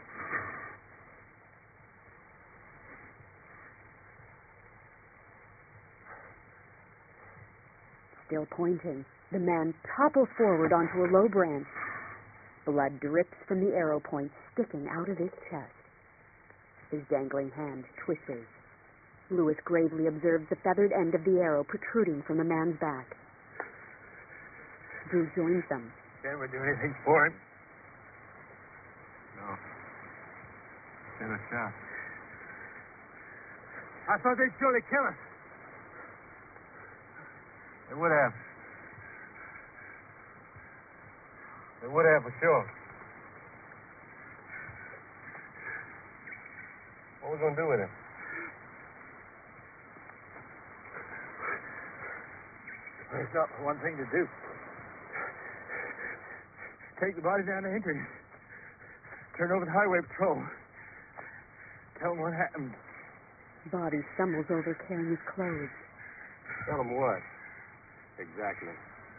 Still pointing, the man topples forward onto a low branch. Blood drips from the arrow point sticking out of his chest. His dangling hand twitches. Lewis gravely observes the feathered end of the arrow protruding from the man's back. Drew joins them. Can't we do anything for him? No. Send a shot. I thought they'd surely kill us. They would have. They would have for sure. What are we going to do with him? There's not one thing to do. Take the body down to Hinton. Turn over the highway patrol. Tell them what happened. Bobby stumbles over carrying his clothes. Tell them what? Exactly.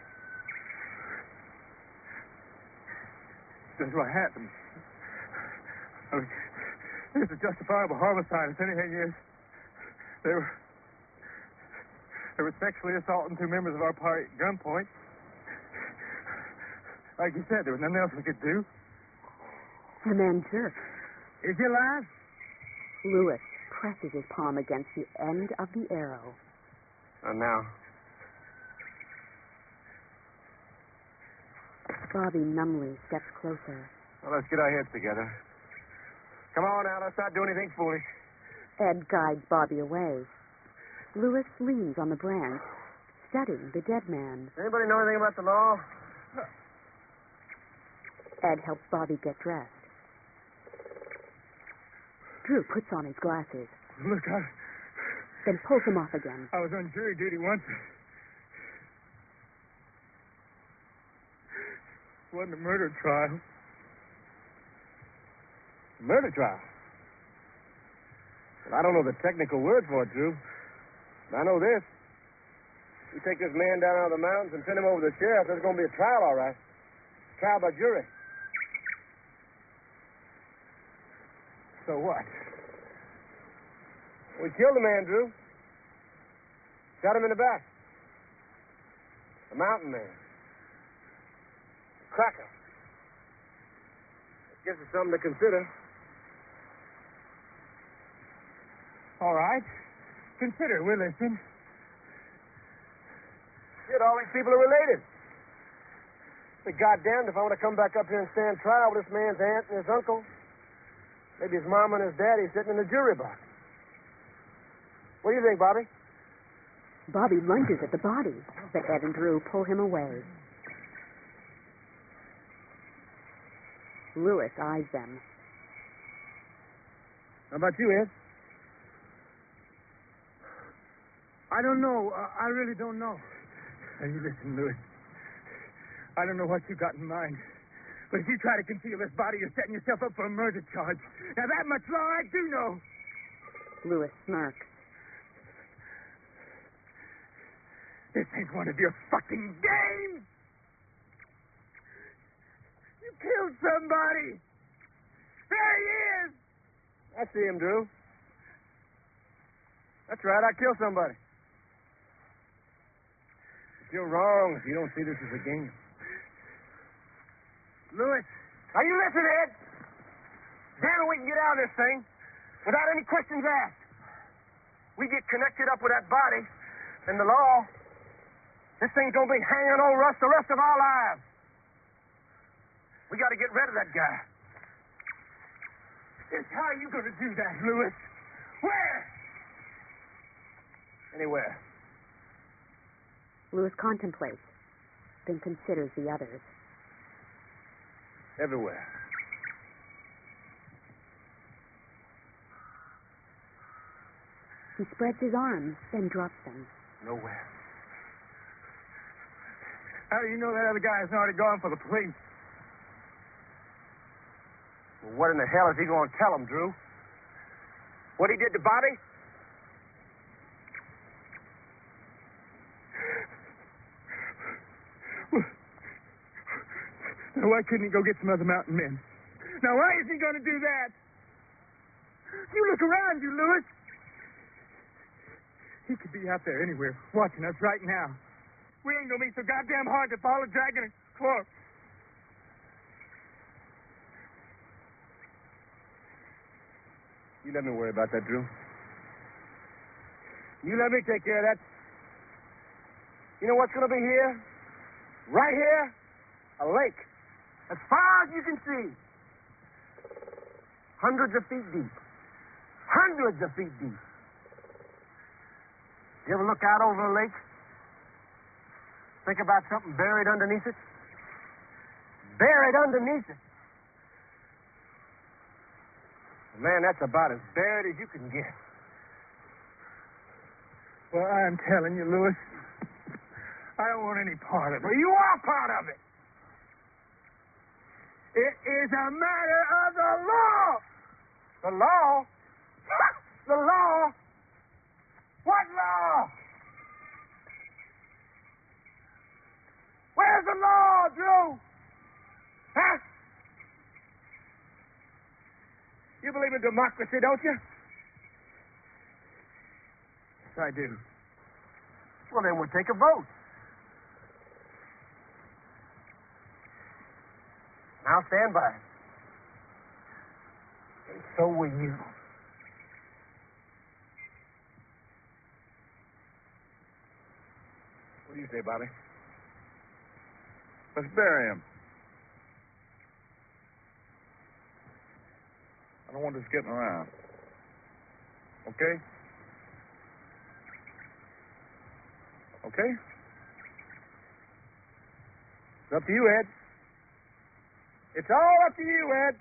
This is what happened. I mean, it's a justifiable homicide, if anything is. They were sexually assaulting two members of our party at gunpoint. Like you said, there was nothing else we could do. The man jerks. Is he alive? Lewis presses his palm against the end of the arrow. And now? Bobby numbly steps closer. Well, let's get our heads together. Come on now, let's not do anything foolish. Ed guides Bobby away. Lewis leans on the branch, studying the dead man. Anybody know anything about the law? Ed helps Bobby get dressed. Drew puts on his glasses, Look, then pulls them off again. I was on jury duty once. It wasn't a murder trial. Murder trial? Well, I don't know the technical word for it, Drew. But I know this. You take this man down out of the mountains and send him over to the sheriff, there's going to be a trial, all right. Trial by jury. So what? We killed the man, Drew. Shot him in the back. A mountain man. Cracker. Gives us something to consider. All right. Consider, we'll listen. Shit, all these people are related. Be goddamned if I want to come back up here and stand trial with this man's aunt and his uncle. Maybe his mom and his daddy sitting in the jury box. What do you think, Bobby? Bobby lunges at the body, but Ed and Drew pull him away. Lewis eyes them. How about you, Ed? I don't know. I really don't know. Now, you listen, Lewis. I don't know what you got in mind. But if you try to conceal this body, you're setting yourself up for a murder charge. Now, that much law I do know. Lewis smirks. This ain't one of your fucking games. You killed somebody. There he is. I see him, Drew. That's right, I killed somebody. But you're wrong if you don't see this as a game. Lewis. Now you listen, Ed. Damn it, we can get out of this thing without any questions asked. We get connected up with that body and the law. This thing's gonna be hanging over us the rest of our lives. We got to get rid of that guy. Yes, how are you going to do that, Lewis? Where? Anywhere. Lewis contemplates, then considers the others. Everywhere. He spreads his arms, then drops them. Nowhere. How do you know that other guy has already gone for the police? Well, what in the hell is he going to tell him, Drew? What he did to Bobby? Now, why couldn't he go get some other mountain men? Now, why isn't he going to do that? You look around you, Lewis. He could be out there anywhere, watching us right now. We ain't going to be so goddamn hard to follow, dragging a corpse. You let me worry about that, Drew. You let me take care of that. You know what's going to be here? Right here? A lake. As far as you can see. Hundreds of feet deep. Hundreds of feet deep. You ever look out over a lake? Think about something buried underneath it? Buried underneath it. Man, that's about as buried as you can get. Well, I'm telling you, Lewis, I don't want any part of it. Well, you are part of it. It is a matter of the law. The law? The law? What law? Where's the law, Drew? Huh? You believe in democracy, don't you? Yes, I do. Well, then we'll take a vote. I'll stand by it. And so will you. What do you say, Bobby? Let's bury him. I don't want this getting around. Okay? Okay? It's up to you, Ed. It's all up to you, Ed.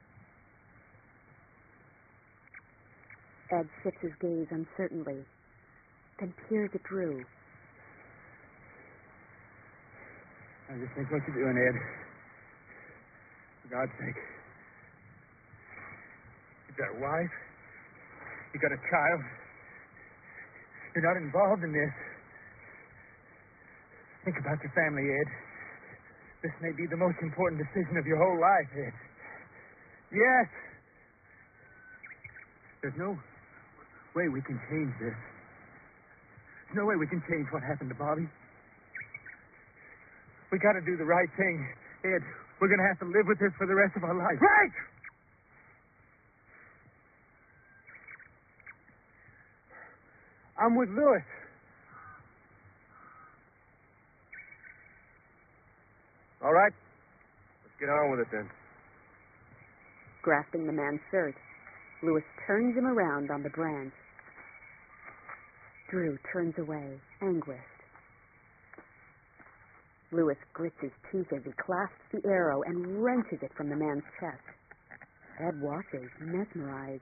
Ed shifts his gaze uncertainly, then peers at Drew. I just think what you're doing, Ed. For God's sake. You've got a wife. You've got a child. You're not involved in this. Think about your family, Ed. This may be the most important decision of your whole life, Ed. Yes. There's no way we can change this. There's no way we can change what happened to Bobby. We got to do the right thing, Ed. We're going to have to live with this for the rest of our lives. Right! I'm with Lewis. All right. Let's get on with it then. Grasping the man's shirt, Lewis turns him around on the branch. Drew turns away, anguished. Lewis grits his teeth as he clasps the arrow and wrenches it from the man's chest. Ed watches, mesmerized.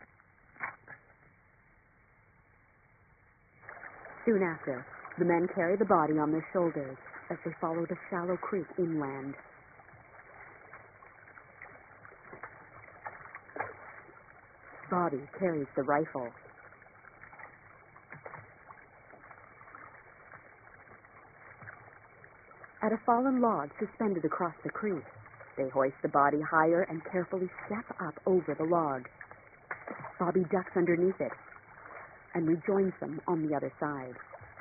Soon after, the men carry the body on their shoulders as they follow the shallow creek inland. Bobby carries the rifle. At a fallen log suspended across the creek, they hoist the body higher and carefully step up over the log. Bobby ducks underneath it and rejoins them on the other side.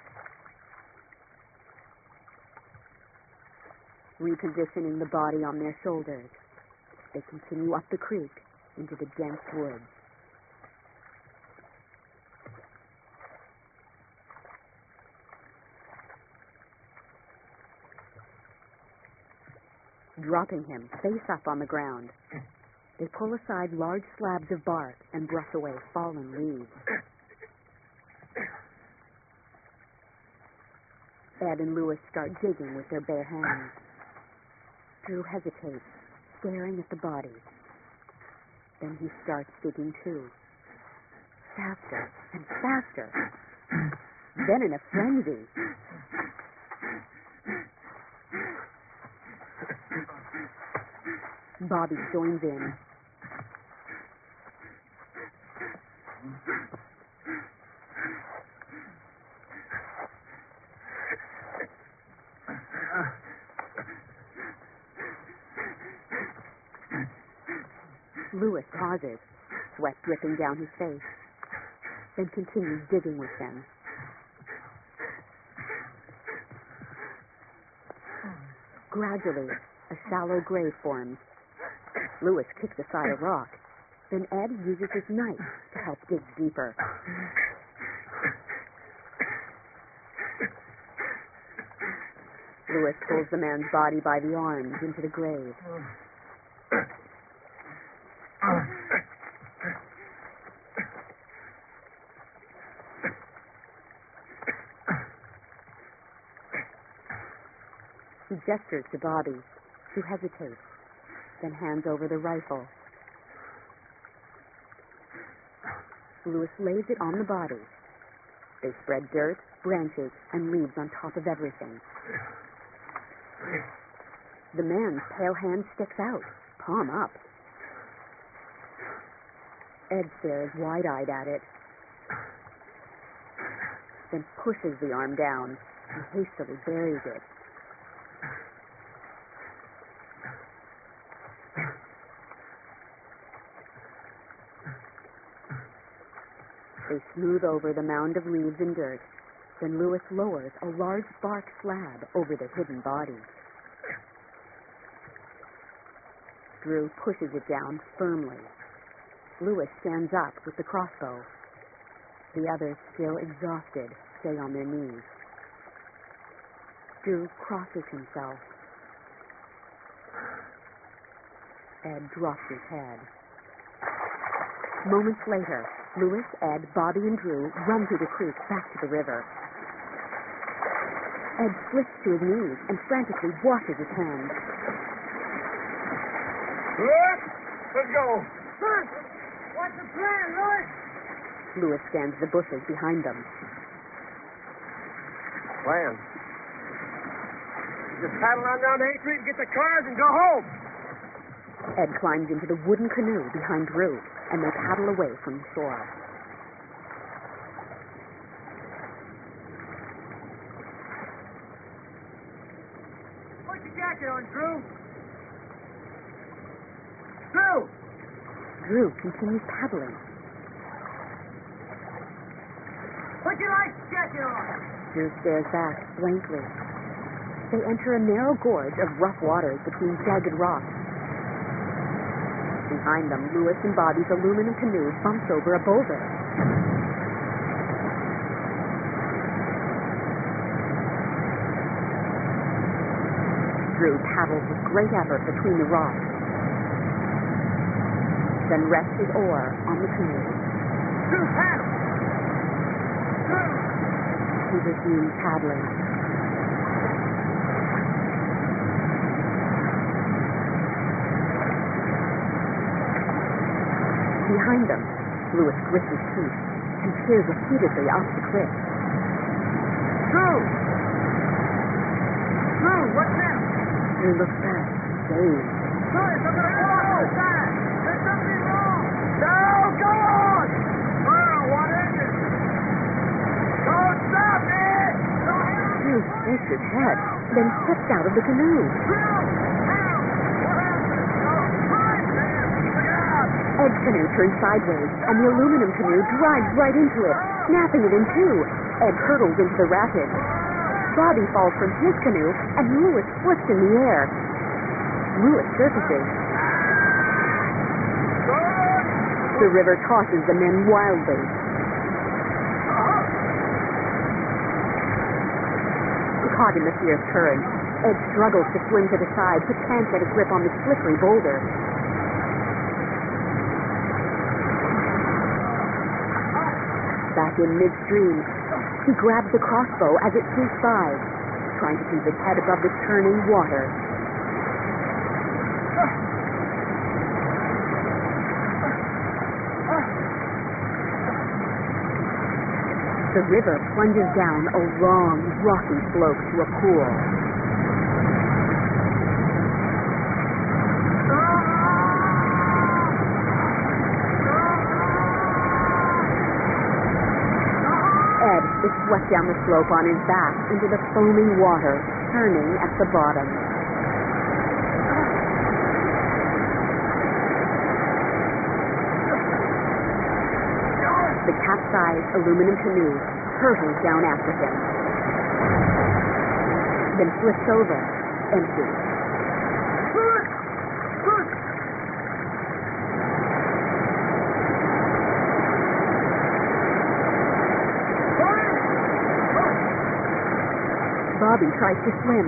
Repositioning the body on their shoulders, they continue up the creek into the dense woods. Dropping him face up on the ground, they pull aside large slabs of bark and brush away fallen leaves. Ed and Lewis start digging with their bare hands. Drew hesitates, staring at the body. Then he starts digging too. Faster and faster. Then in a frenzy. Bobby joins in. Lewis pauses, sweat dripping down his face, then continues digging with them. Gradually, a shallow grave forms. Lewis kicks aside a rock. Then Ed uses his knife to help dig deeper. Lewis pulls the man's body by the arms into the grave. He gestures to Bobby, who hesitates, then hands over the rifle. Lewis lays it on the body. They spread dirt, branches, and leaves on top of everything. The man's pale hand sticks out, palm up. Ed stares wide-eyed at it, then pushes the arm down and hastily buries it. They smooth over the mound of leaves and dirt. Then Lewis lowers a large bark slab over the hidden body. Drew pushes it down firmly. Lewis stands up with the crossbow. The others, still exhausted, stay on their knees. Drew crosses himself. Ed drops his head. Moments later, Lewis, Ed, Bobby, and Drew run through the creek back to the river. Ed slips to his knees and frantically washes his hands. Lewis, let's go. What's the plan, Lewis? Lewis scans the bushes behind them. Plan. Just paddle on down to 8th Street and get the cars and go home. Ed climbs into the wooden canoe behind Drew, and they paddle away from the shore. Put your jacket on, Drew. Drew! Drew continues paddling. Put your life jacket on. Drew stares back blankly. They enter a narrow gorge of rough waters between jagged rocks. Behind them, Lewis and Bobby's aluminum canoe bumps over a boulder. Drew paddles with great effort between the rocks, then rests his oar on the canoe. Drew, paddle. Drew! He resumes paddling. Behind them, Lewis grits his teeth and peers repeatedly off the cliff. Drew! Drew, what's that? Drew looks back, dazed. Lewis, I'm going to fall off the side. There's something wrong. No, go on. Oh, what is it? Don't stop it. Drew shakes his head, then steps out of the canoe. Drew, help. What happened? Oh, right there. Look out. Ed's canoe turns sideways, and the aluminum canoe drives right into it, snapping it in two. Ed hurtles into the rapids. Bobby falls from his canoe, and Lewis flips in the air. Lewis surfaces. The river tosses the men wildly. Caught in the fierce current, Ed struggles to swim to the side, but can't get a grip on the slippery boulder. Back in midstream, he grabs the crossbow as it swoops by, trying to keep his head above the churning water. The river plunges down a long, rocky slope to a pool. Ed is swept down the slope on his back into the foaming water, turning at the bottom. The capsized aluminum canoe hurtles down after him, then flips over, empty. Bobby tries to swim.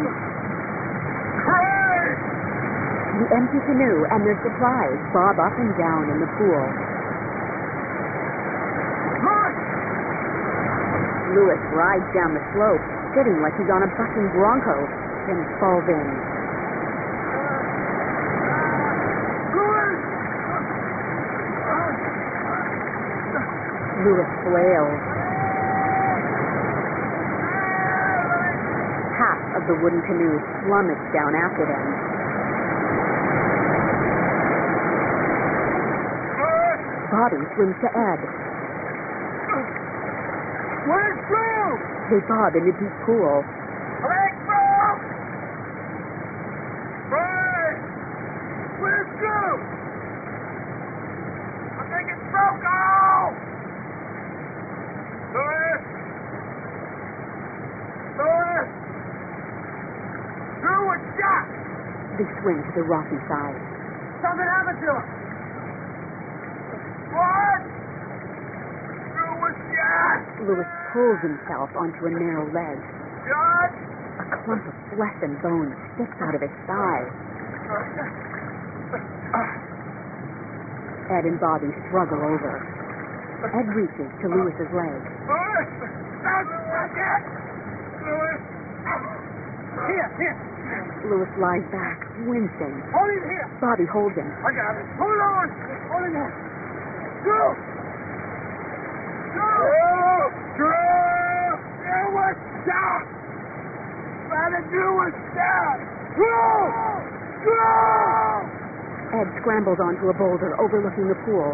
The empty canoe and their supplies bob up and down in the pool. Lewis rides down the slope, sitting like he's on a bucking bronco, then falls in. Lewis flails. Half of the wooden canoe plummets down after them. Bobby swims to Ed. Where's Drew? They bob in the deep pool. Where's Drew? Hey! Where's Drew? I think it's broke off! Lewis! Lewis! Drew was shot! They swim to the rocky side. something happened to him. What? Drew was shot! Lewis pulls himself onto a narrow ledge. Shot! A clump of flesh and bone sticks out of his thigh. Ed and Bobby struggle over. Ed reaches to Lewis's leg. Lewis! Don't forget! Lewis! Here. Lewis lies back, wincing. Hold him here. Bobby holds him. I got it. Hold on. Hold him there. Drew! Drew was shot! Father Drew was shot! Drew! Ed scrambles onto a boulder overlooking the pool.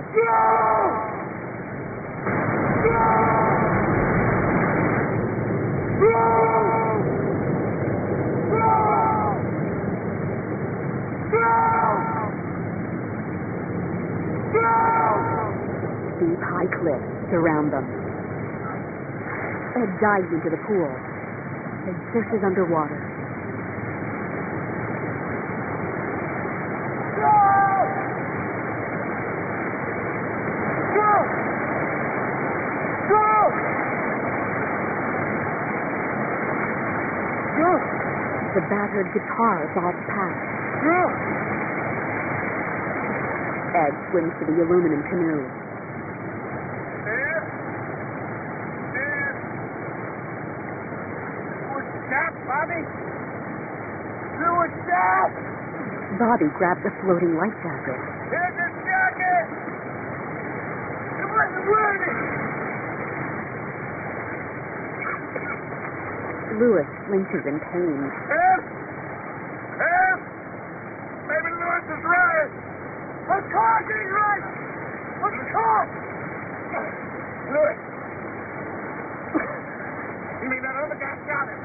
Steep, high cliffs surround them. Ed dives into the pool and fishes underwater. The battered guitar bobs past. Ed swims to the aluminum canoe. Bobby grabs a floating life jacket. Here's his jacket! It wasn't worthy! Lewis flinches in pain. Ed! Maybe Lewis is right! Of course he's right! Of course! Lewis! You mean that other guy shot him?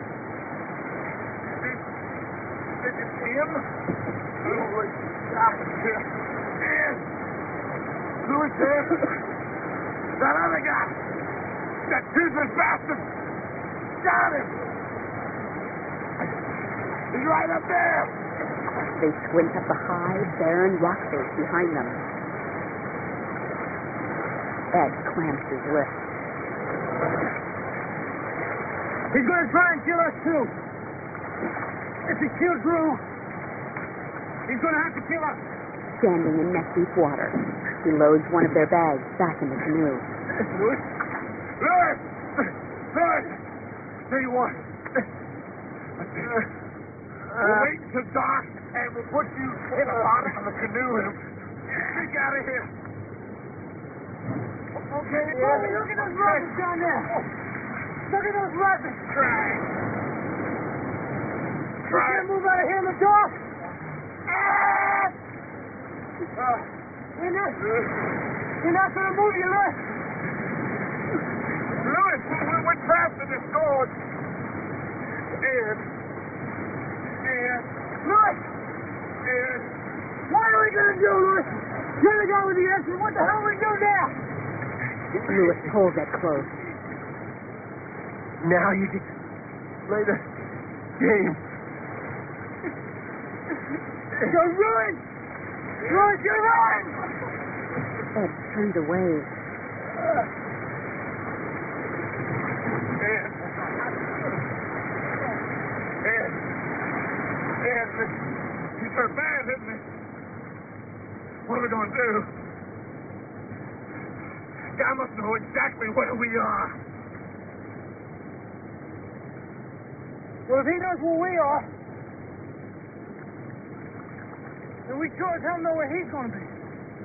Did you see him? Lewis shot him. Ed! Lewis said, that other guy, that toothless bastard, shot him! He's right up there! They squint up the high, barren rock face behind them. Ed clamps his lips. He's going to try and kill us, too. If he kills Drew, he's going to have to kill us. Standing in neck-deep water, he loads one of their bags back in the canoe. Lewis! Lewis! Lewis! Tell you what. We'll wait until dark, and we'll put you in the bottom of the canoe and sneak out of here. Okay? Bobby, look at those rapids down there. Look at those rapids. We can't move out of here in the dark. We're not going to move you, Lewis. Lewis, we're trapped in this gorge. Ed. Lewis! What are we going to do, Lewis? You're the guy with the answer. What the hell are we going to do now? Lewis pulls Ed close. Now you can play the game. You're ruined! Lewis, you're ruined! Ed turns away. Ed, he's hurt bad, isn't he? What are we going to do? God must know exactly where we are. Well, if he knows where we are, then we sure as hell know where he's going to be.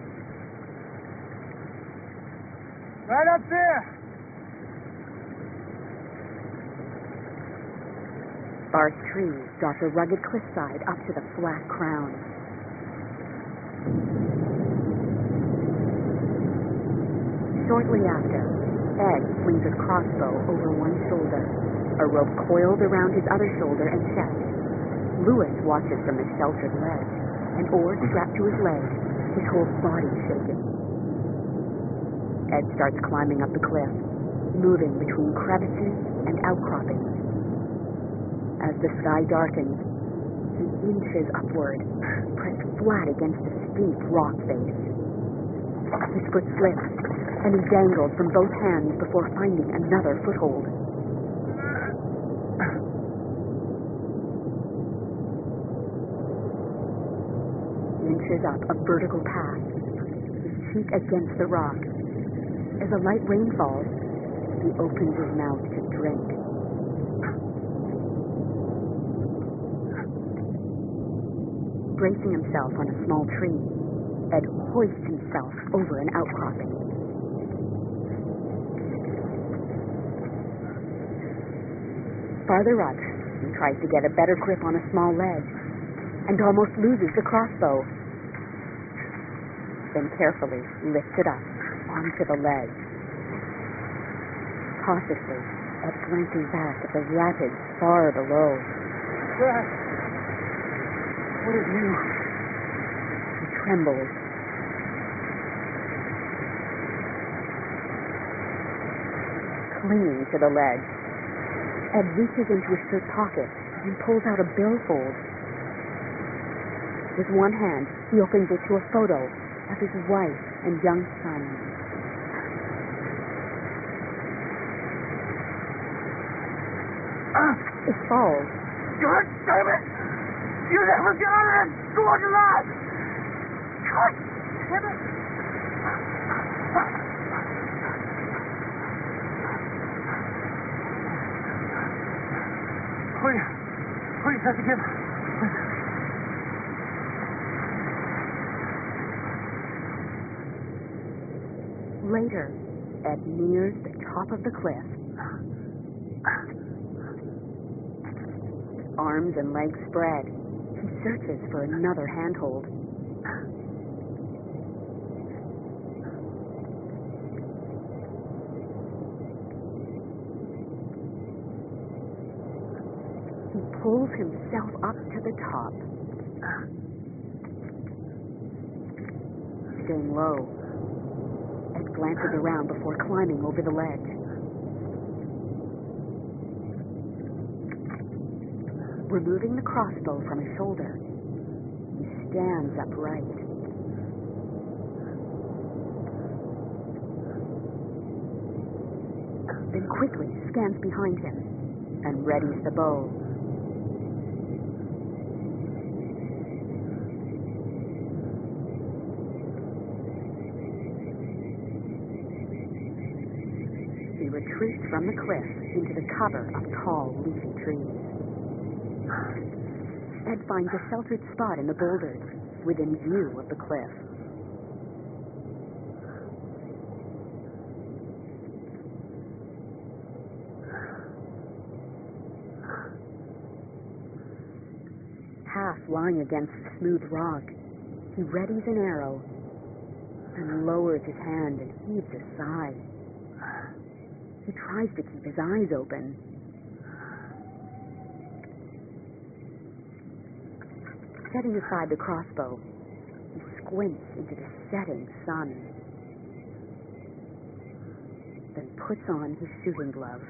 Right up there. Sparse trees dot the rugged cliffside up to the flat crown. Shortly after, Ed flings his crossbow over one shoulder, a rope coiled around his other shoulder and chest. Lewis watches from the sheltered ledge, an oar strapped to his leg, his whole body shaking. Ed starts climbing up the cliff, moving between crevices and outcroppings. As the sky darkens, he inches upward, pressed flat against the steep rock face. His foot slipped, and he dangled from both hands before finding another foothold. Inches up a vertical path, his cheek against the rock. As a light rain falls, he opens his mouth to drink. Bracing himself on a small tree, Ed hoists himself over an outcropping. Farther up, he tries to get a better grip on a small ledge and almost loses the crossbow. Then carefully lifts it up onto the ledge. Cautiously, Ed glances back at the rapids far below. Dad, what have you? He trembles. Clinging to the ledge, Ed reaches into his shirt pocket and pulls out a billfold. With one hand, he opens it to a photo of his wife and young son. It falls. God damn it! You never get out of that gorge alive! God damn it! Please, have to give. Later, Ed nears the top of the cliff. Arms and legs spread, he searches for another handhold. He pulls himself up to the top. Staying low, Ed glances around before climbing over the ledge. Removing the crossbow from his shoulder, he stands upright. Then quickly scans behind him and readies the bow. He retreats from the cliff into the cover of tall, leafy trees. Ed finds a sheltered spot in the boulders within view of the cliff. Half lying against the smooth rock, he readies an arrow and lowers his hand and heaves a sigh. He tries to keep his eyes open. Setting aside the crossbow, he squints into the setting sun, then puts on his shooting glove.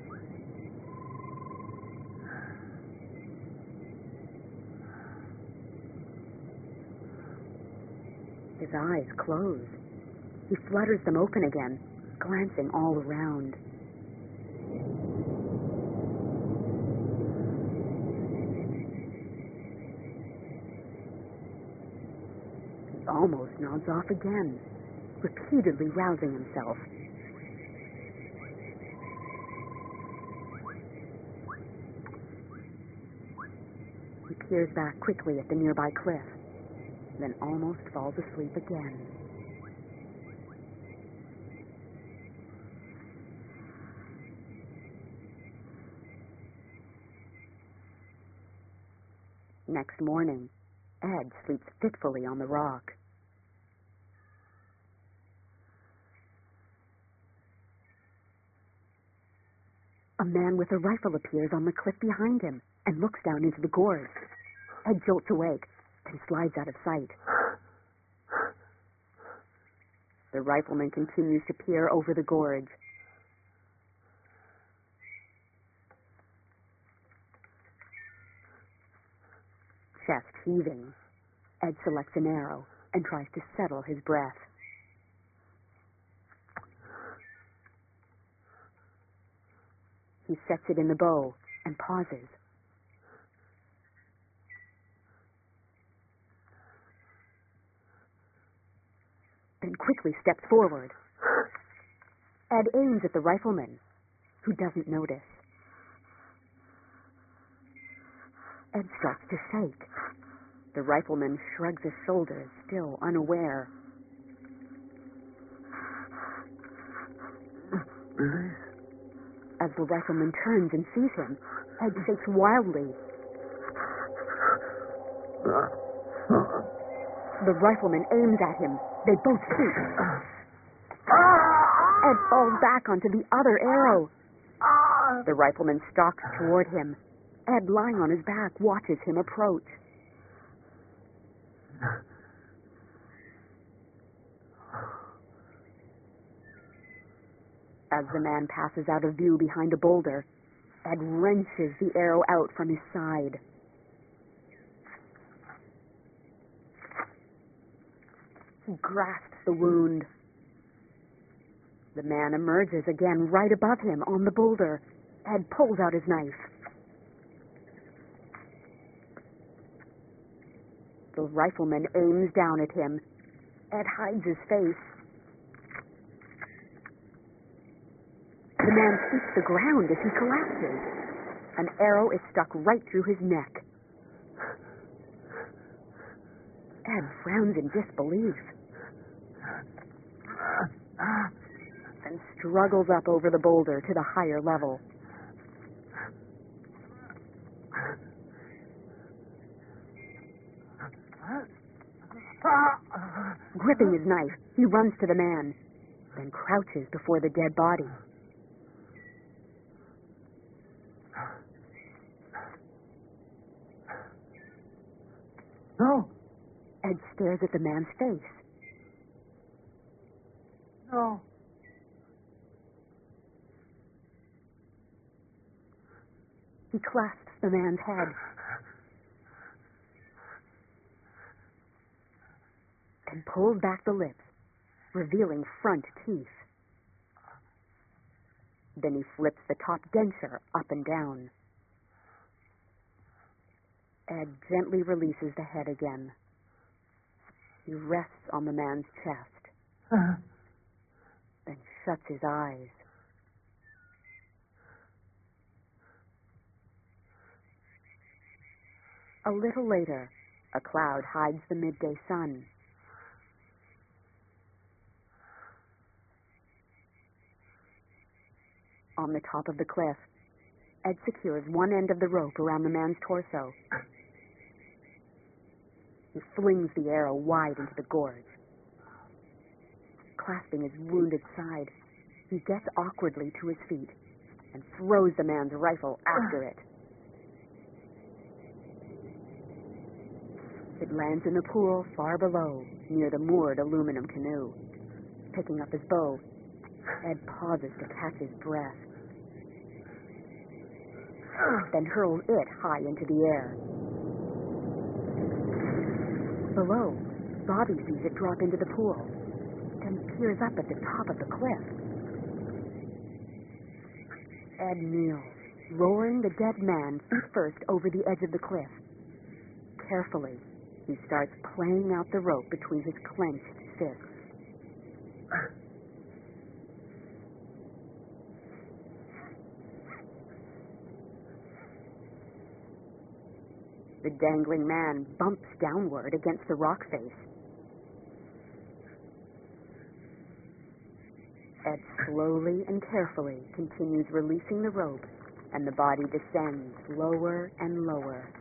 His eyes close. He flutters them open again, glancing all around. Almost nods off again, repeatedly rousing himself. He peers back quickly at the nearby cliff, then almost falls asleep again. Next morning, Ed sleeps fitfully on the rock. A man with a rifle appears on the cliff behind him and looks down into the gorge. Ed jolts awake, then slides out of sight. The rifleman continues to peer over the gorge. Chest heaving, Ed selects an arrow and tries to settle his breath. He sets it in the bow and pauses. Then quickly steps forward. Ed aims at the rifleman, who doesn't notice. Ed starts to shake. The rifleman shrugs his shoulders, still unaware. As the rifleman turns and sees him, Ed shakes wildly. The rifleman aims at him. They both shoot. Ed falls back onto the other arrow. The rifleman stalks toward him. Ed, lying on his back, watches him approach. As the man passes out of view behind a boulder, Ed wrenches the arrow out from his side. He grasps the wound. The man emerges again right above him on the boulder. Ed pulls out his knife. The rifleman aims down at him. Ed hides his face. The man hits the ground as he collapses. An arrow is stuck right through his neck. Ed frowns in disbelief and struggles up over the boulder to the higher level. Gripping his knife, he runs to the man, then crouches before the dead body. No. Ed stares at the man's face. No. He clasps the man's head. And pulls back the lips, revealing front teeth. Then he flips the top denture up and down. Ed gently releases the head again. He rests on the man's chest, then shuts his eyes. A little later, a cloud hides the midday sun. On the top of the cliff, Ed secures one end of the rope around the man's torso. He flings the arrow wide into the gorge. Clasping his wounded side, he gets awkwardly to his feet and throws the man's rifle after it. It lands in the pool far below, near the moored aluminum canoe. Picking up his bow, Ed pauses to catch his breath, then hurls it high into the air. Below, Bobby sees it drop into the pool, then peers up at the top of the cliff. Ed kneels, lowering the dead man feet first over the edge of the cliff. Carefully, he starts playing out the rope between his clenched fists. The dangling man bumps downward against the rock face. Ed slowly and carefully continues releasing the rope, and the body descends lower and lower.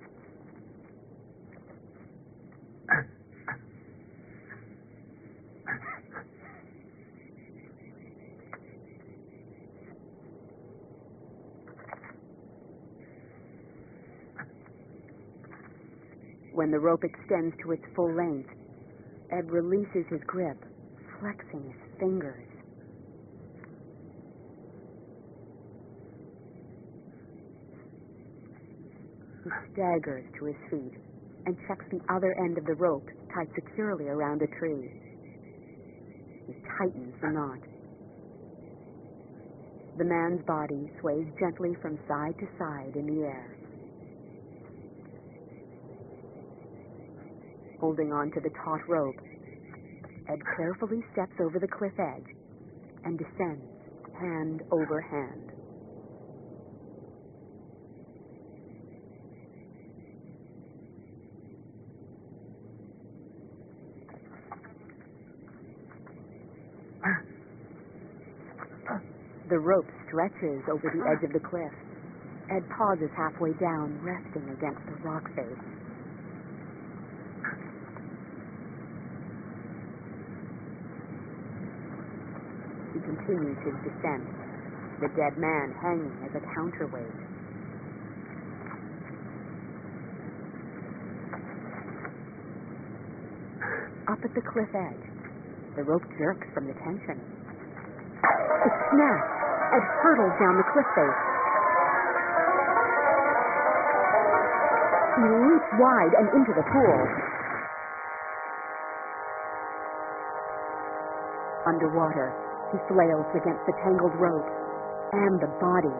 When the rope extends to its full length, Ed releases his grip, flexing his fingers. He staggers to his feet, and checks the other end of the rope tied securely around a tree. He tightens the knot. The man's body sways gently from side to side in the air. Holding on to the taut rope, Ed carefully steps over the cliff edge and descends hand over hand. The rope stretches over the edge of the cliff. Ed pauses halfway down, resting against the rock face. He continues his descent, the dead man hanging as a counterweight. Up at the cliff edge, the rope jerks from the tension. It snaps. Ed hurtles down the cliff face. He leaps wide and into the pool. Underwater, he flails against the tangled rope and the body.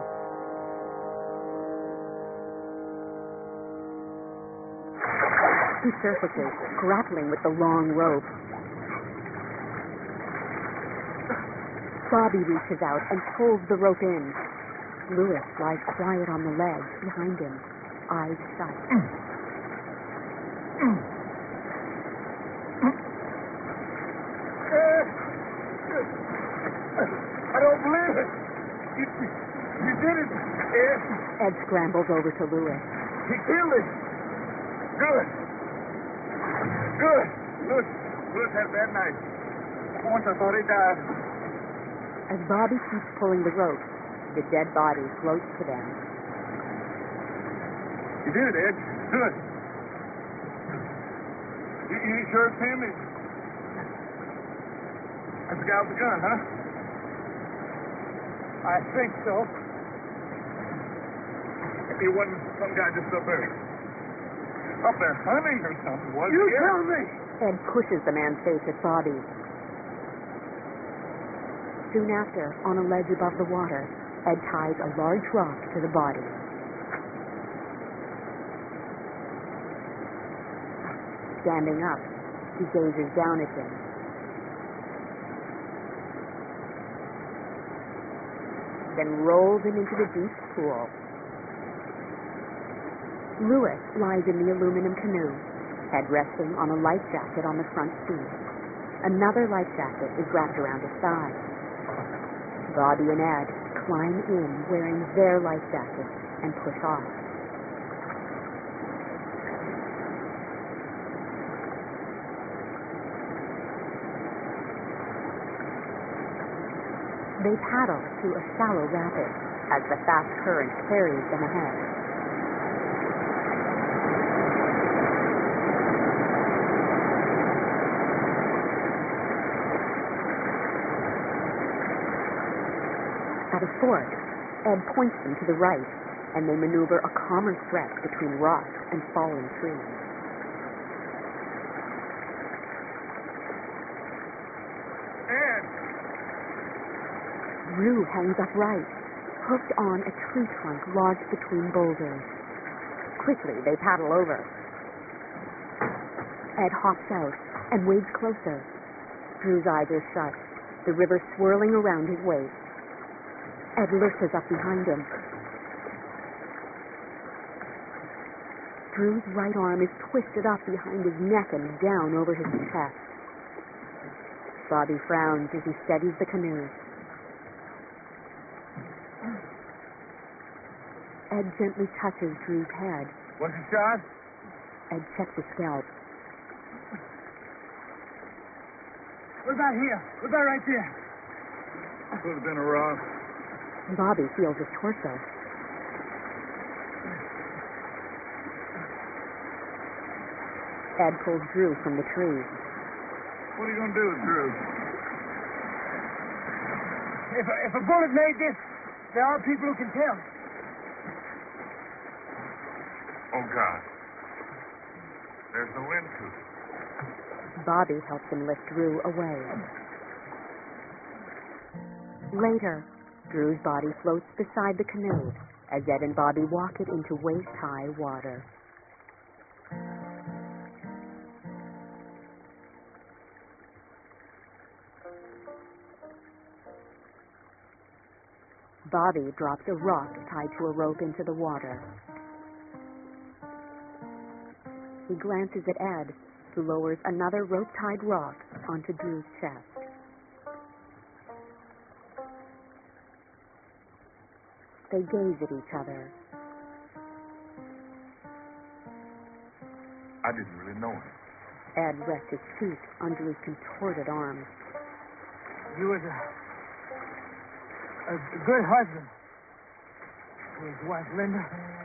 He surfaces, grappling with the long rope. Bobby reaches out and pulls the rope in. Lewis lies quiet on the ledge behind him, eyes shut. I don't believe it. You did it, Ed. Ed scrambles over to Lewis. He killed him. Good. Good. Lewis had a bad night. Once I thought he died. As Bobby keeps pulling the rope, the dead body floats to them. You did it, Ed. Good. You sure it's him? That's the guy with the gun, huh? I think so. If he wasn't some guy just up there. Up there hunting or something, wasn't he? You tell me. Ed pushes the man's face at Bobby. Soon after, on a ledge above the water, Ed ties a large rock to the body. Standing up, he gazes down at him. Then rolls him into the deep pool. Lewis lies in the aluminum canoe, head resting on a life jacket on the front seat. Another life jacket is wrapped around his thigh. Bobby and Ed climb in wearing their life jackets and push off. They paddle to a shallow rapid as the fast current carries them ahead. At a fork, Ed points them to the right, and they maneuver a calmer stretch between rocks and fallen trees. Ed! Drew hangs upright, hooked on a tree trunk lodged between boulders. Quickly, they paddle over. Ed hops out and wades closer. Drew's eyes are shut, the river swirling around his waist. Ed lurches up behind him. Drew's right arm is twisted up behind his neck and down over his chest. Bobby frowns as he steadies the canoe. Ed gently touches Drew's head. What's the shot? Ed checks his scalp. What about here? What about right there? Could have been a rock. Bobby feels his torso. Ed pulls Drew from the tree. What are you going to do with Drew? If a bullet made this, there are people who can tell. Oh, God. There's no end to it. Bobby helps him lift Drew away. Later, Drew's body floats beside the canoe as Ed and Bobby walk it into waist-high water. Bobby drops a rock tied to a rope into the water. He glances at Ed, who lowers another rope-tied rock onto Drew's chest. They gaze at each other. I didn't really know him. Ed rests his cheek on Drew's contorted arms. You was a good husband to his wife, Linda.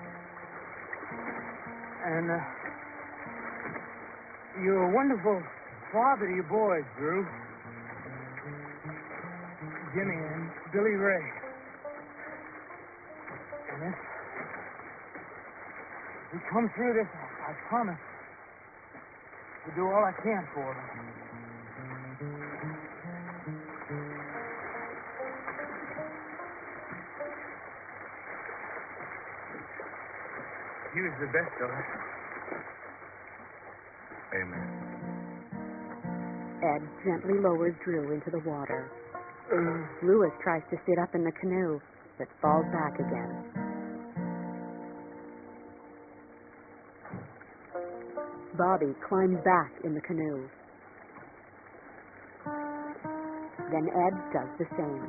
And you're a wonderful father to your boys, Drew. Jimmy and Billy Ray. And if we come through this, I promise to do all I can for them. He was the best of us. Amen. Ed gently lowers Drew into the water. Lewis tries to sit up in the canoe, but falls back again. Bobby climbs back in the canoe. Then Ed does the same.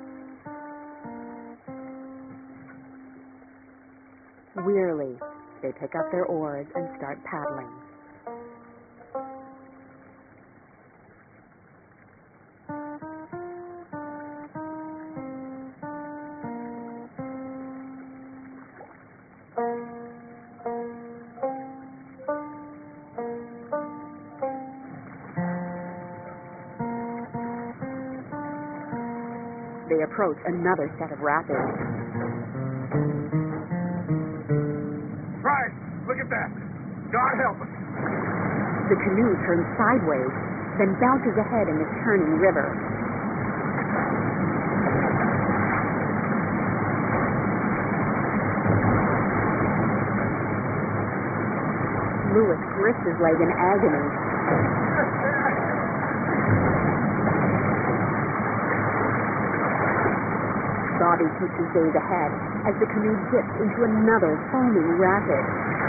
Wearily, they pick up their oars and start paddling. They approach another set of rapids. Right. Look at that. God help us. The canoe turns sideways, then bounces ahead in the churning river. Lewis grips his leg in agony. Bobby keeps his gaze ahead as the canoe dips into another foaming rapid.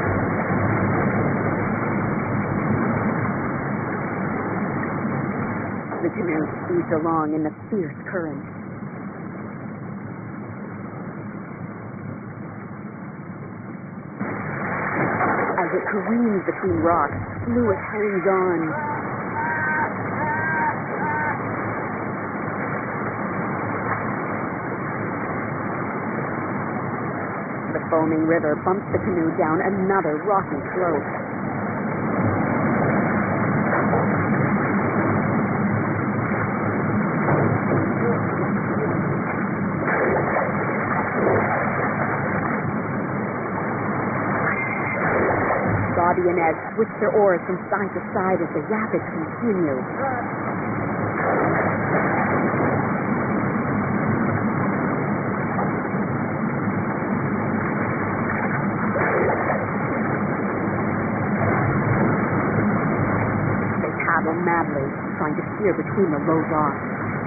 The canoe speeds along in the fierce current. As it careens between rocks, Lewis hangs on. The foaming river bumps the canoe down another rocky slope. Bobby and Ed switch their oars from side to side as the rapids continue. They paddle madly, trying to steer between the low rocks.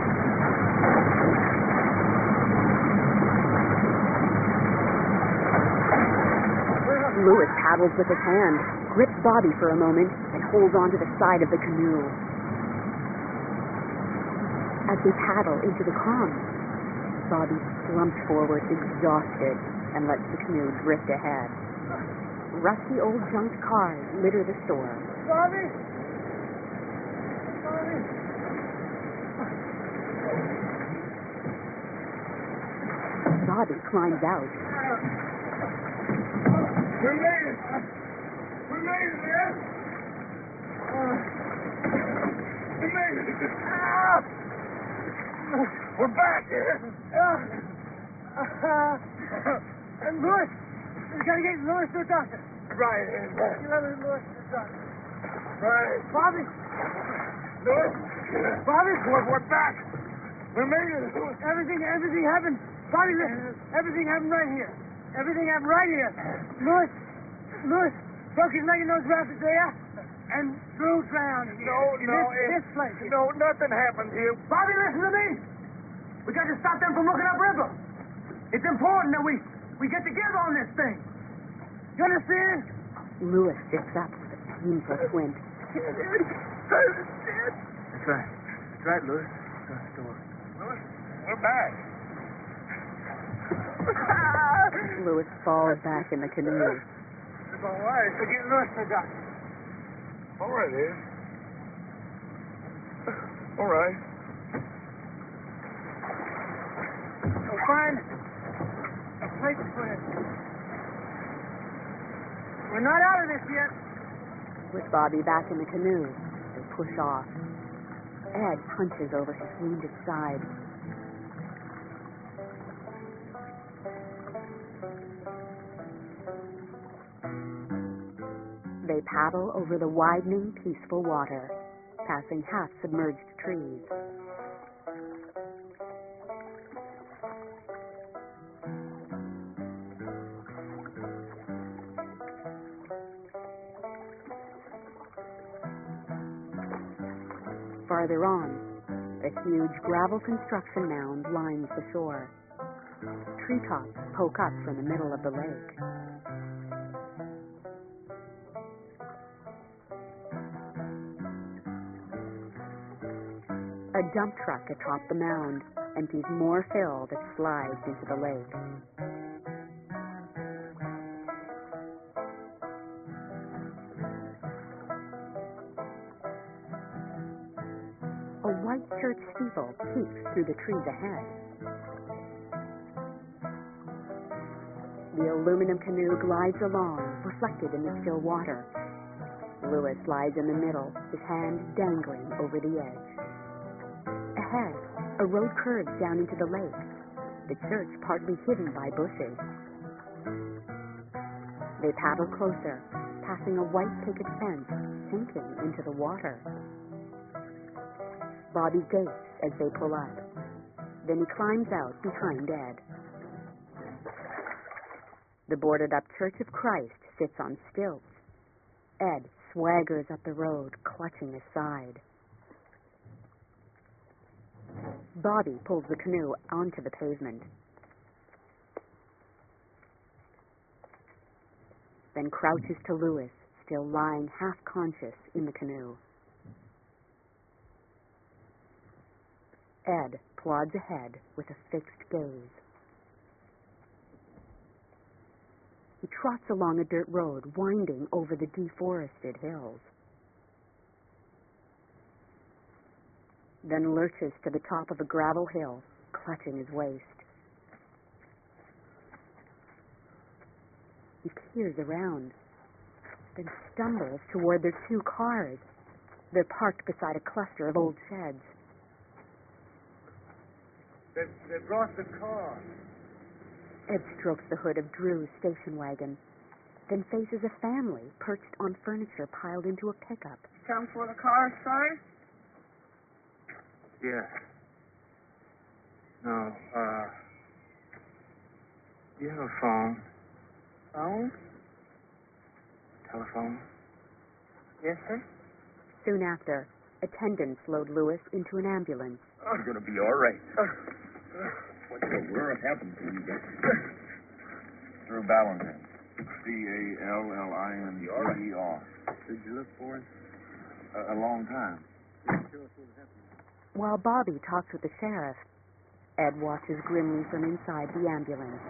Lewis paddles with his hand, grips Bobby for a moment, and holds onto the side of the canoe. As they paddle into the calm, Bobby slumps forward, exhausted, and lets the canoe drift ahead. Rusty old junked cars litter the store. Bobby! Bobby! Bobby climbs out. We made it. We made it, man. We made it. We're back. And Lewis! We gotta get Lewis to the doctor. Right. You let Lewis to the doctor. Right. Bobby! Louis? Bobby! We're back. We made it, Louis. Everything happened. Bobby, listen. Everything happened right here. Everything happened right here. Louis broke his leg in those rapids there, and Drew drowned here. In this place. No, nothing happened here. Bobby, listen to me. We got to stop them from looking upriver. It's important that we get together on this thing. You understand? Louis sits up with a painful squint. That's right. That's right, Louis. Louis, we're back. Louis falls back in the canoe. It's all right. So get Louis to the doctor. All right, Ed. All right. We'll find a place for him. We're not out of this yet. With Bobby back in the canoe, they push off. Ed hunches over his wounded side. They paddle over the widening, peaceful water, passing half-submerged trees. Farther on, a huge gravel construction mound lines the shore. Treetops poke up from the middle of the lake. A dump truck atop the mound empties more fill that slides into the lake. A white church steeple peeks through the trees ahead. The aluminum canoe glides along, reflected in the still water. Louis lies in the middle, his hand dangling over the edge. Ahead, a road curves down into the lake, the church partly hidden by bushes. They paddle closer, passing a white picket fence sinking into the water. Bobby gapes as they pull up. Then he climbs out behind Ed. The boarded-up Church of Christ sits on stilts. Ed swaggers up the road, clutching his side. Bobby pulls the canoe onto the pavement. Then crouches to Louis, still lying half-conscious in the canoe. Ed plods ahead with a fixed gaze. He trots along a dirt road winding over the deforested hills. Then lurches to the top of a gravel hill, clutching his waist. He peers around, then stumbles toward their two cars. They're parked beside a cluster of old sheds. They brought the car. Ed strokes the hood of Drew's station wagon, then faces a family perched on furniture piled into a pickup. Come for the car, son? Yeah. No, do you have a phone? Phone? Telephone? Yes, sir. Soon after, attendants load Louis into an ambulance. You're going to be all right. What the world happened to you guys? Drew Ballington. Ballintner. Did you look for it? A long time. While Bobby talks with the sheriff, Ed watches grimly from inside the ambulance.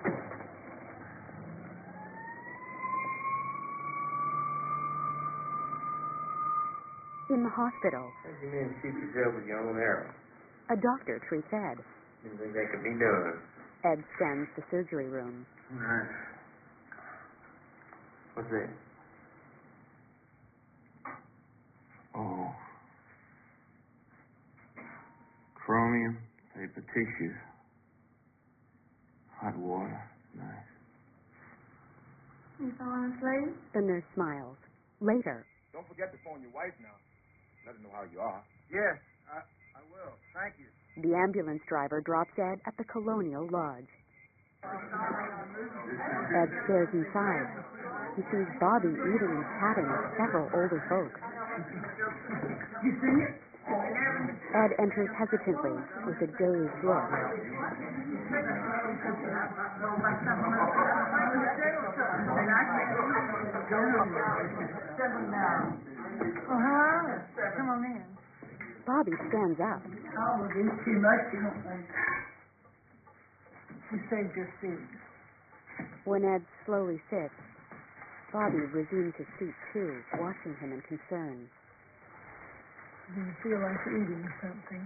In the hospital, What do you mean shoot yourself with your own arrow? a doctor treats Ed. You think that could be done? Ed scans the surgery room. What's that? Oh. Chromium, paper tissues, hot water. Nice. You falling asleep? The nurse smiles. Later, Don't forget to phone your wife now. Let her know how you are. Yes, I will. Thank you. The ambulance driver drops Ed at the Colonial Lodge. Ed stares inside. He sees Bobby eating and chatting with several older folks. You see it? Ed enters hesitantly with a dazed look. Oh, how? Come on in. Bobby stands up. Oh, it's too much, you don't think. We saved your food. When Ed slowly sits, Bobby resumes his seat too, watching him in concern. Do you feel like eating something?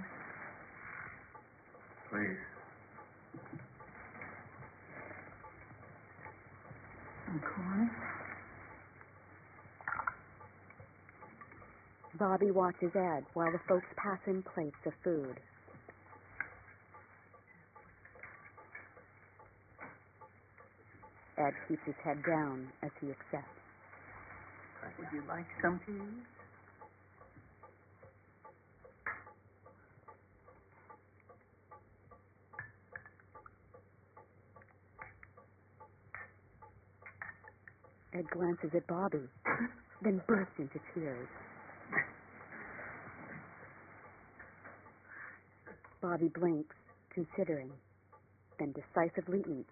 Please. Some corn? Bobby watches Ed while the folks pass him plates of food. Ed keeps his head down as he accepts. Would you like some tea? Ed glances at Bobby, then bursts into tears. Bobby blinks, considering, then decisively eats.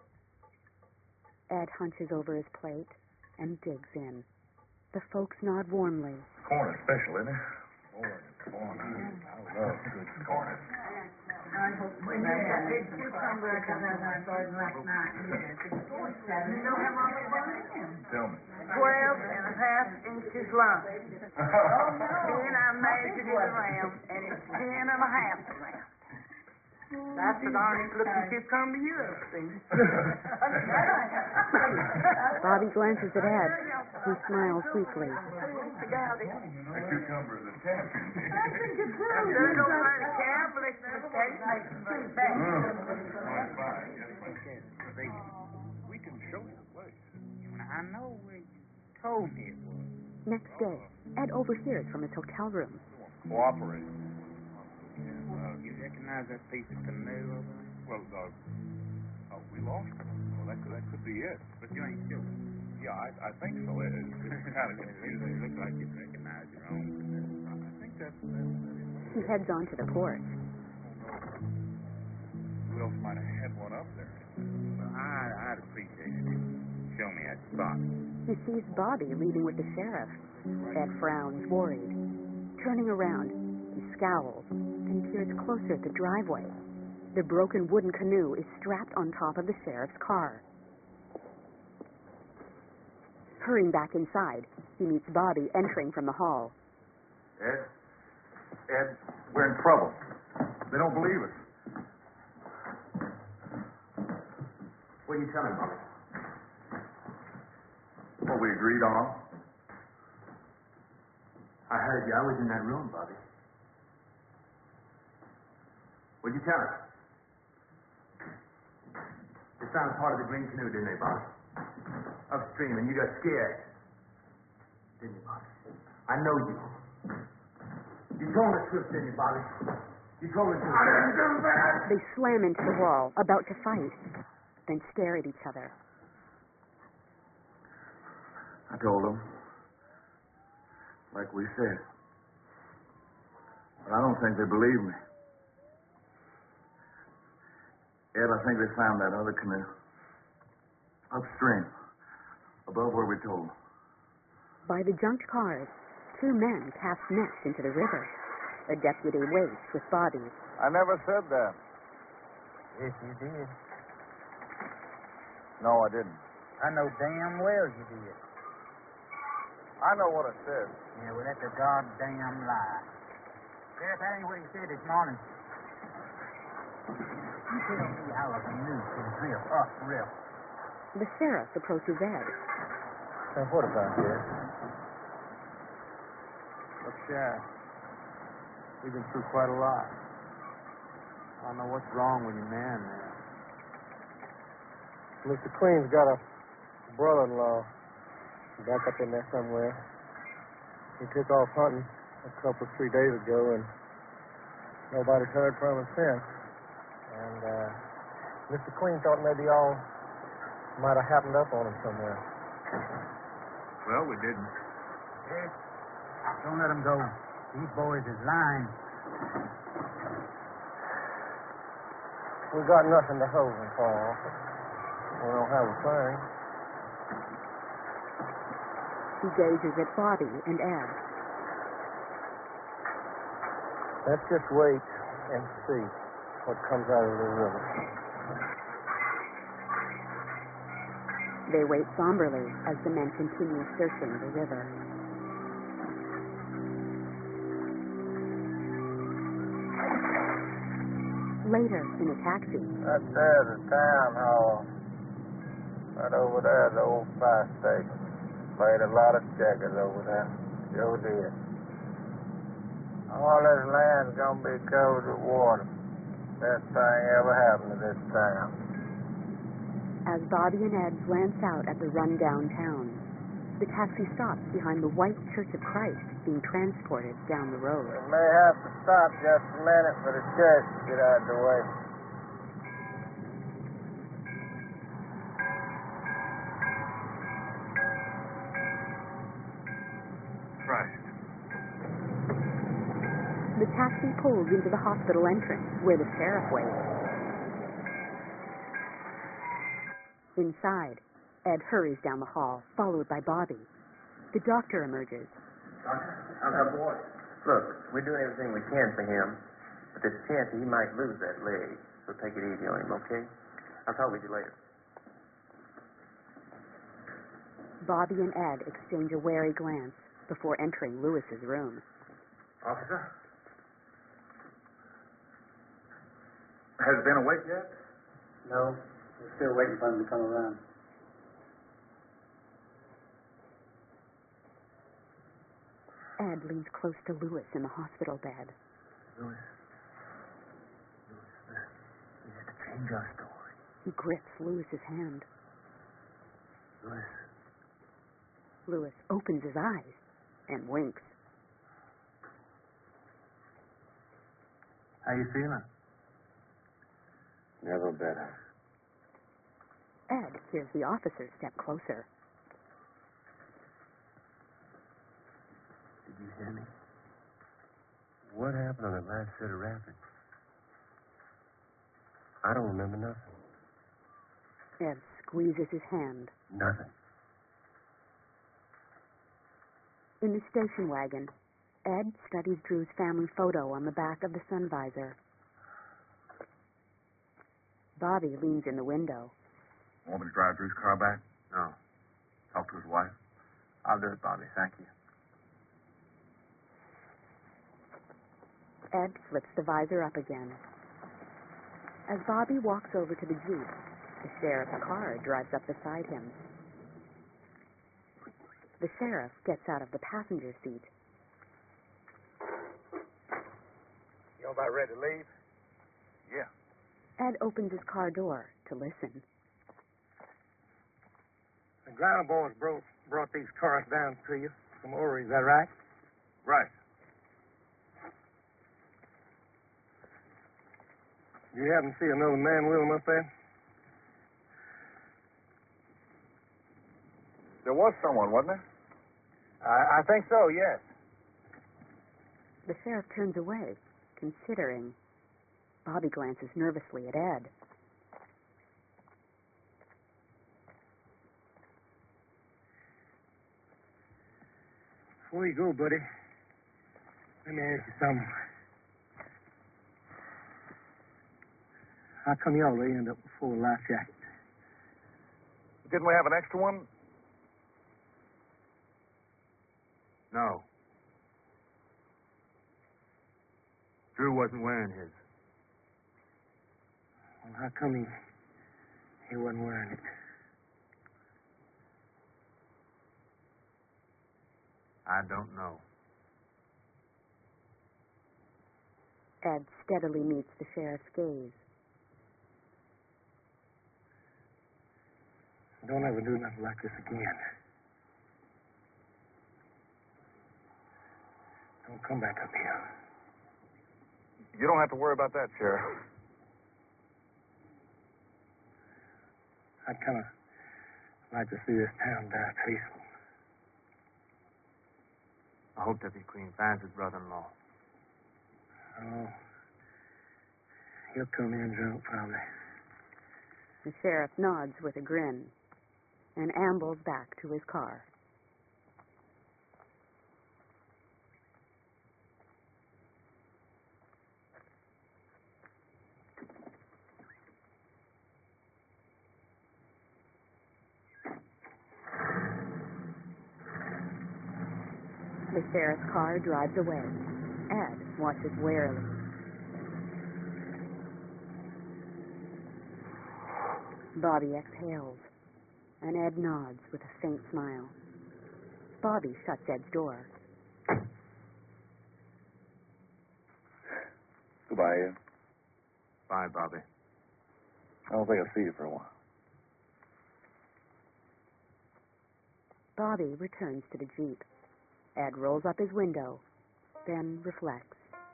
Ed hunches over his plate and digs in. The folks nod warmly. Corn is special, isn't it? Corn. I love good corn. When you got big cucumber, because I was starting last night. You know how long it's been? Tell me. 12.5 inches long. Then I measured it around, and it's 10.5 around. That's the darnest looking cucumber you ever seen. Bobby glances at Ed. He smiles weakly. The cucumber is a 10. I think it's good. There's no kind of capitalist mistake makes it too bad. We can show you the place. I know where you told me it was. Next day, Ed overhears from his hotel room. Cooperate. You recognize that piece of canoe over there? Well, we lost him. Well, that could be it. But you ain't sure. Yeah, I think so. It's kind of confusing. It looks like you recognize your own. I think that's He heads on to the porch. Who else might have had one up there? Well, I'd appreciate it. Show me that spot. He sees Bobby leaving with the sheriff. Ed frowns, worried. Turning around, he scowls and peers closer at the driveway. The broken wooden canoe is strapped on top of the sheriff's car. Hurrying back inside, he meets Bobby entering from the hall. Ed, we're in trouble. They don't believe us. What are you telling me? What we agreed on. I heard you. I was in that room, Bobby. What'd you tell him? They found part of the green canoe, didn't they, Bobby? Upstream, and you got scared. Didn't you, Bobby? I know you. You told the truth, didn't you, Bobby? You told the truth. I didn't do that. They slam into the wall, about to fight, then stare at each other. I told them. Like we said. But I don't think they believe me. Ed, I think they found that other canoe. Upstream. Above where we told them. By the junked cars, two men cast nets into the river. A deputy waits with Bobby. I never said that. Yes, you did. No, I didn't. I know damn well you did. I know what I said. Yeah, well, that's a goddamn lie. Sheriff, that ain't what he said this morning. You tell me how a canoe can drift upriver. The sheriff approaches Ed. What about this? Look, Sheriff, we've been through quite a lot. I don't know what's wrong with your man there. Mr. Queen's got a brother-in-law back up in there somewhere. He took off hunting a couple, 3 days ago, and nobody's heard from him since. And Mr. Queen thought maybe y'all might have happened up on him somewhere. Well, we didn't. Ed, don't let him go. These boys is lying. We got nothing to hold him for. We don't have a thing. He gazes at Bobby and Ed. Let's just wait and see what comes out of the river. They wait somberly as the men continue searching the river. Later, in a taxi, Right there's the town hall. Right over there's the old fire station. Played a lot of checkers over there. Sure did. All this land's gonna be covered with water. Best thing ever happened to this town. as Bobby and Ed glance out at the run-down town, the taxi stops behind the White Church of Christ being transported down the road. We may have to stop just a minute for the church to get out of the way. Right. The taxi pulls into the hospital entrance where the sheriff waits. Inside, Ed hurries down the hall, followed by Bobby. The doctor emerges. How's that boy? Look, we're doing everything we can for him, but there's a chance he might lose that leg, so take it easy on him, okay? I'll talk with you later. Bobby and Ed exchange a wary glance before entering Lewis's room. Officer? Has it been awake yet? No, we're still waiting for him to come around. Ed leans close to Lewis in the hospital bed. Lewis, we have to change our story. He grips Lewis's hand. Lewis, Lewis opens his eyes and winks. how you feeling? Never better. Ed hears the officer step closer. Did you hear me? What happened on that last set of rapids? I don't remember nothing. Ed squeezes his hand. Nothing. In the station wagon, Ed studies Drew's family photo on the back of the sun visor. Bobby leans in the window. Want me to drive Drew's car back? No. Talk to his wife? I'll do it, Bobby. Thank you. Ed flips the visor up again. As Bobby walks over to the Jeep, the sheriff's car drives up beside him. The sheriff gets out of the passenger seat. You about ready to leave? Yeah. Ed opens his car door to listen. The ground boys brought these cars down to you from Ori, is that right? Right. You happen to see another man with him up there? There was someone, wasn't there? I think so, yes. The sheriff turns away, considering. Bobby glances nervously at Ed. Before you go, buddy, let me ask you something. How come y'all end up with 4 life jackets? Didn't we have an extra one? No. Drew wasn't wearing his. Well, how come he wasn't wearing it? I don't know. Ed steadily meets the sheriff's gaze. Don't ever do nothing like this again. Don't come back up here. You don't have to worry about that, Sheriff. I'd kind of like to see this town die peaceful. I hope Deputy Queen finds his brother-in-law. Oh, he'll come in drunk, probably. The sheriff nods with a grin and ambles back to his car. The sheriff's car drives away. Ed watches warily. Bobby exhales, and Ed nods with a faint smile. Bobby shuts Ed's door. Goodbye, Ed. Bye, Bobby. I don't think I'll see you for a while. Bobby returns to the Jeep. Ed rolls up his window, then reflects.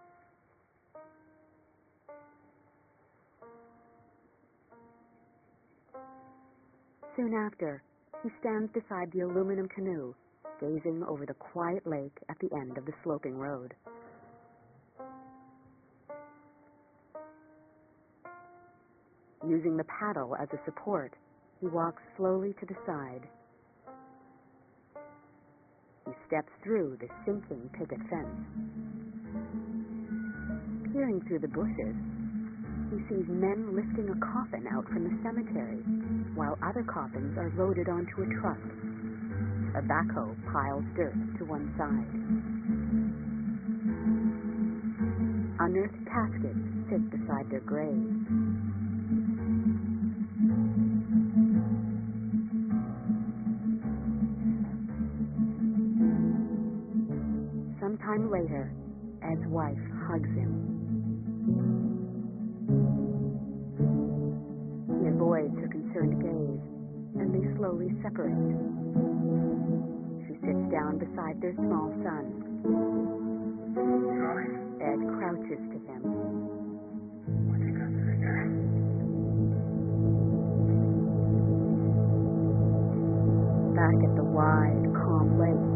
Soon after, he stands beside the aluminum canoe, gazing over the quiet lake at the end of the sloping road. Using the paddle as a support, he walks slowly to the side. He steps through the sinking picket fence. Peering through the bushes, he sees men lifting a coffin out from the cemetery, while other coffins are loaded onto a truck. A backhoe piles dirt to one side. Unearthed caskets sit beside their graves. Sometime later, Ed's wife hugs him. He avoids her concerned gaze, and they slowly separate. She sits down beside their small son. Ed crouches to him. What you got this guy? Back at the wide, calm lake,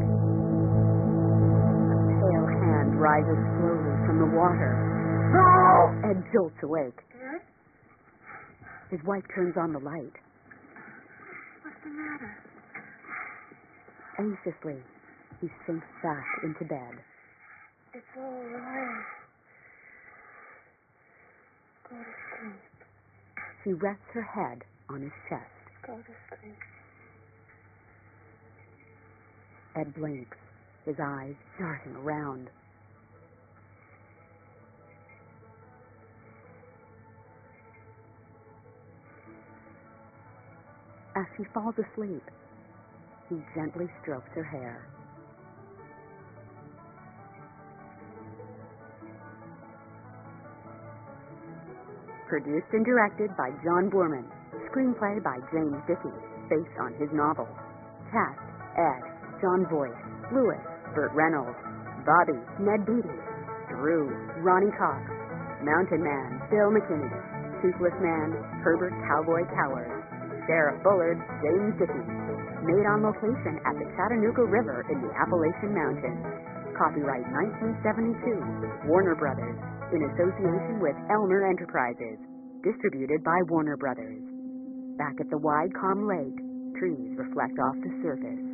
a pale hand rises slowly from the water. No! Ed jolts awake. His wife turns on the light. What's the matter? Anxiously, he sinks back into bed. It's all right. Go to sleep. She rests her head on his chest. Go to sleep. Ed blinks, his eyes darting around. As she falls asleep, he gently strokes her hair. Produced and directed by John Boorman. Screenplay by James Dickey, based on his novel. Cast: Ed, John Voight, Lewis, Burt Reynolds, Bobby, Ned Beatty, Drew, Ronnie Cox, Mountain Man, Bill McKinney, Toothless Man, Herbert Cowboy Coward, Sheriff Bullard, James Dickey. Made on location at the Chattanooga River in the Appalachian Mountains. Copyright 1972, Warner Brothers, in association with Elmer Enterprises. Distributed by Warner Brothers. Back at the wide, calm lake, trees reflect off the surface.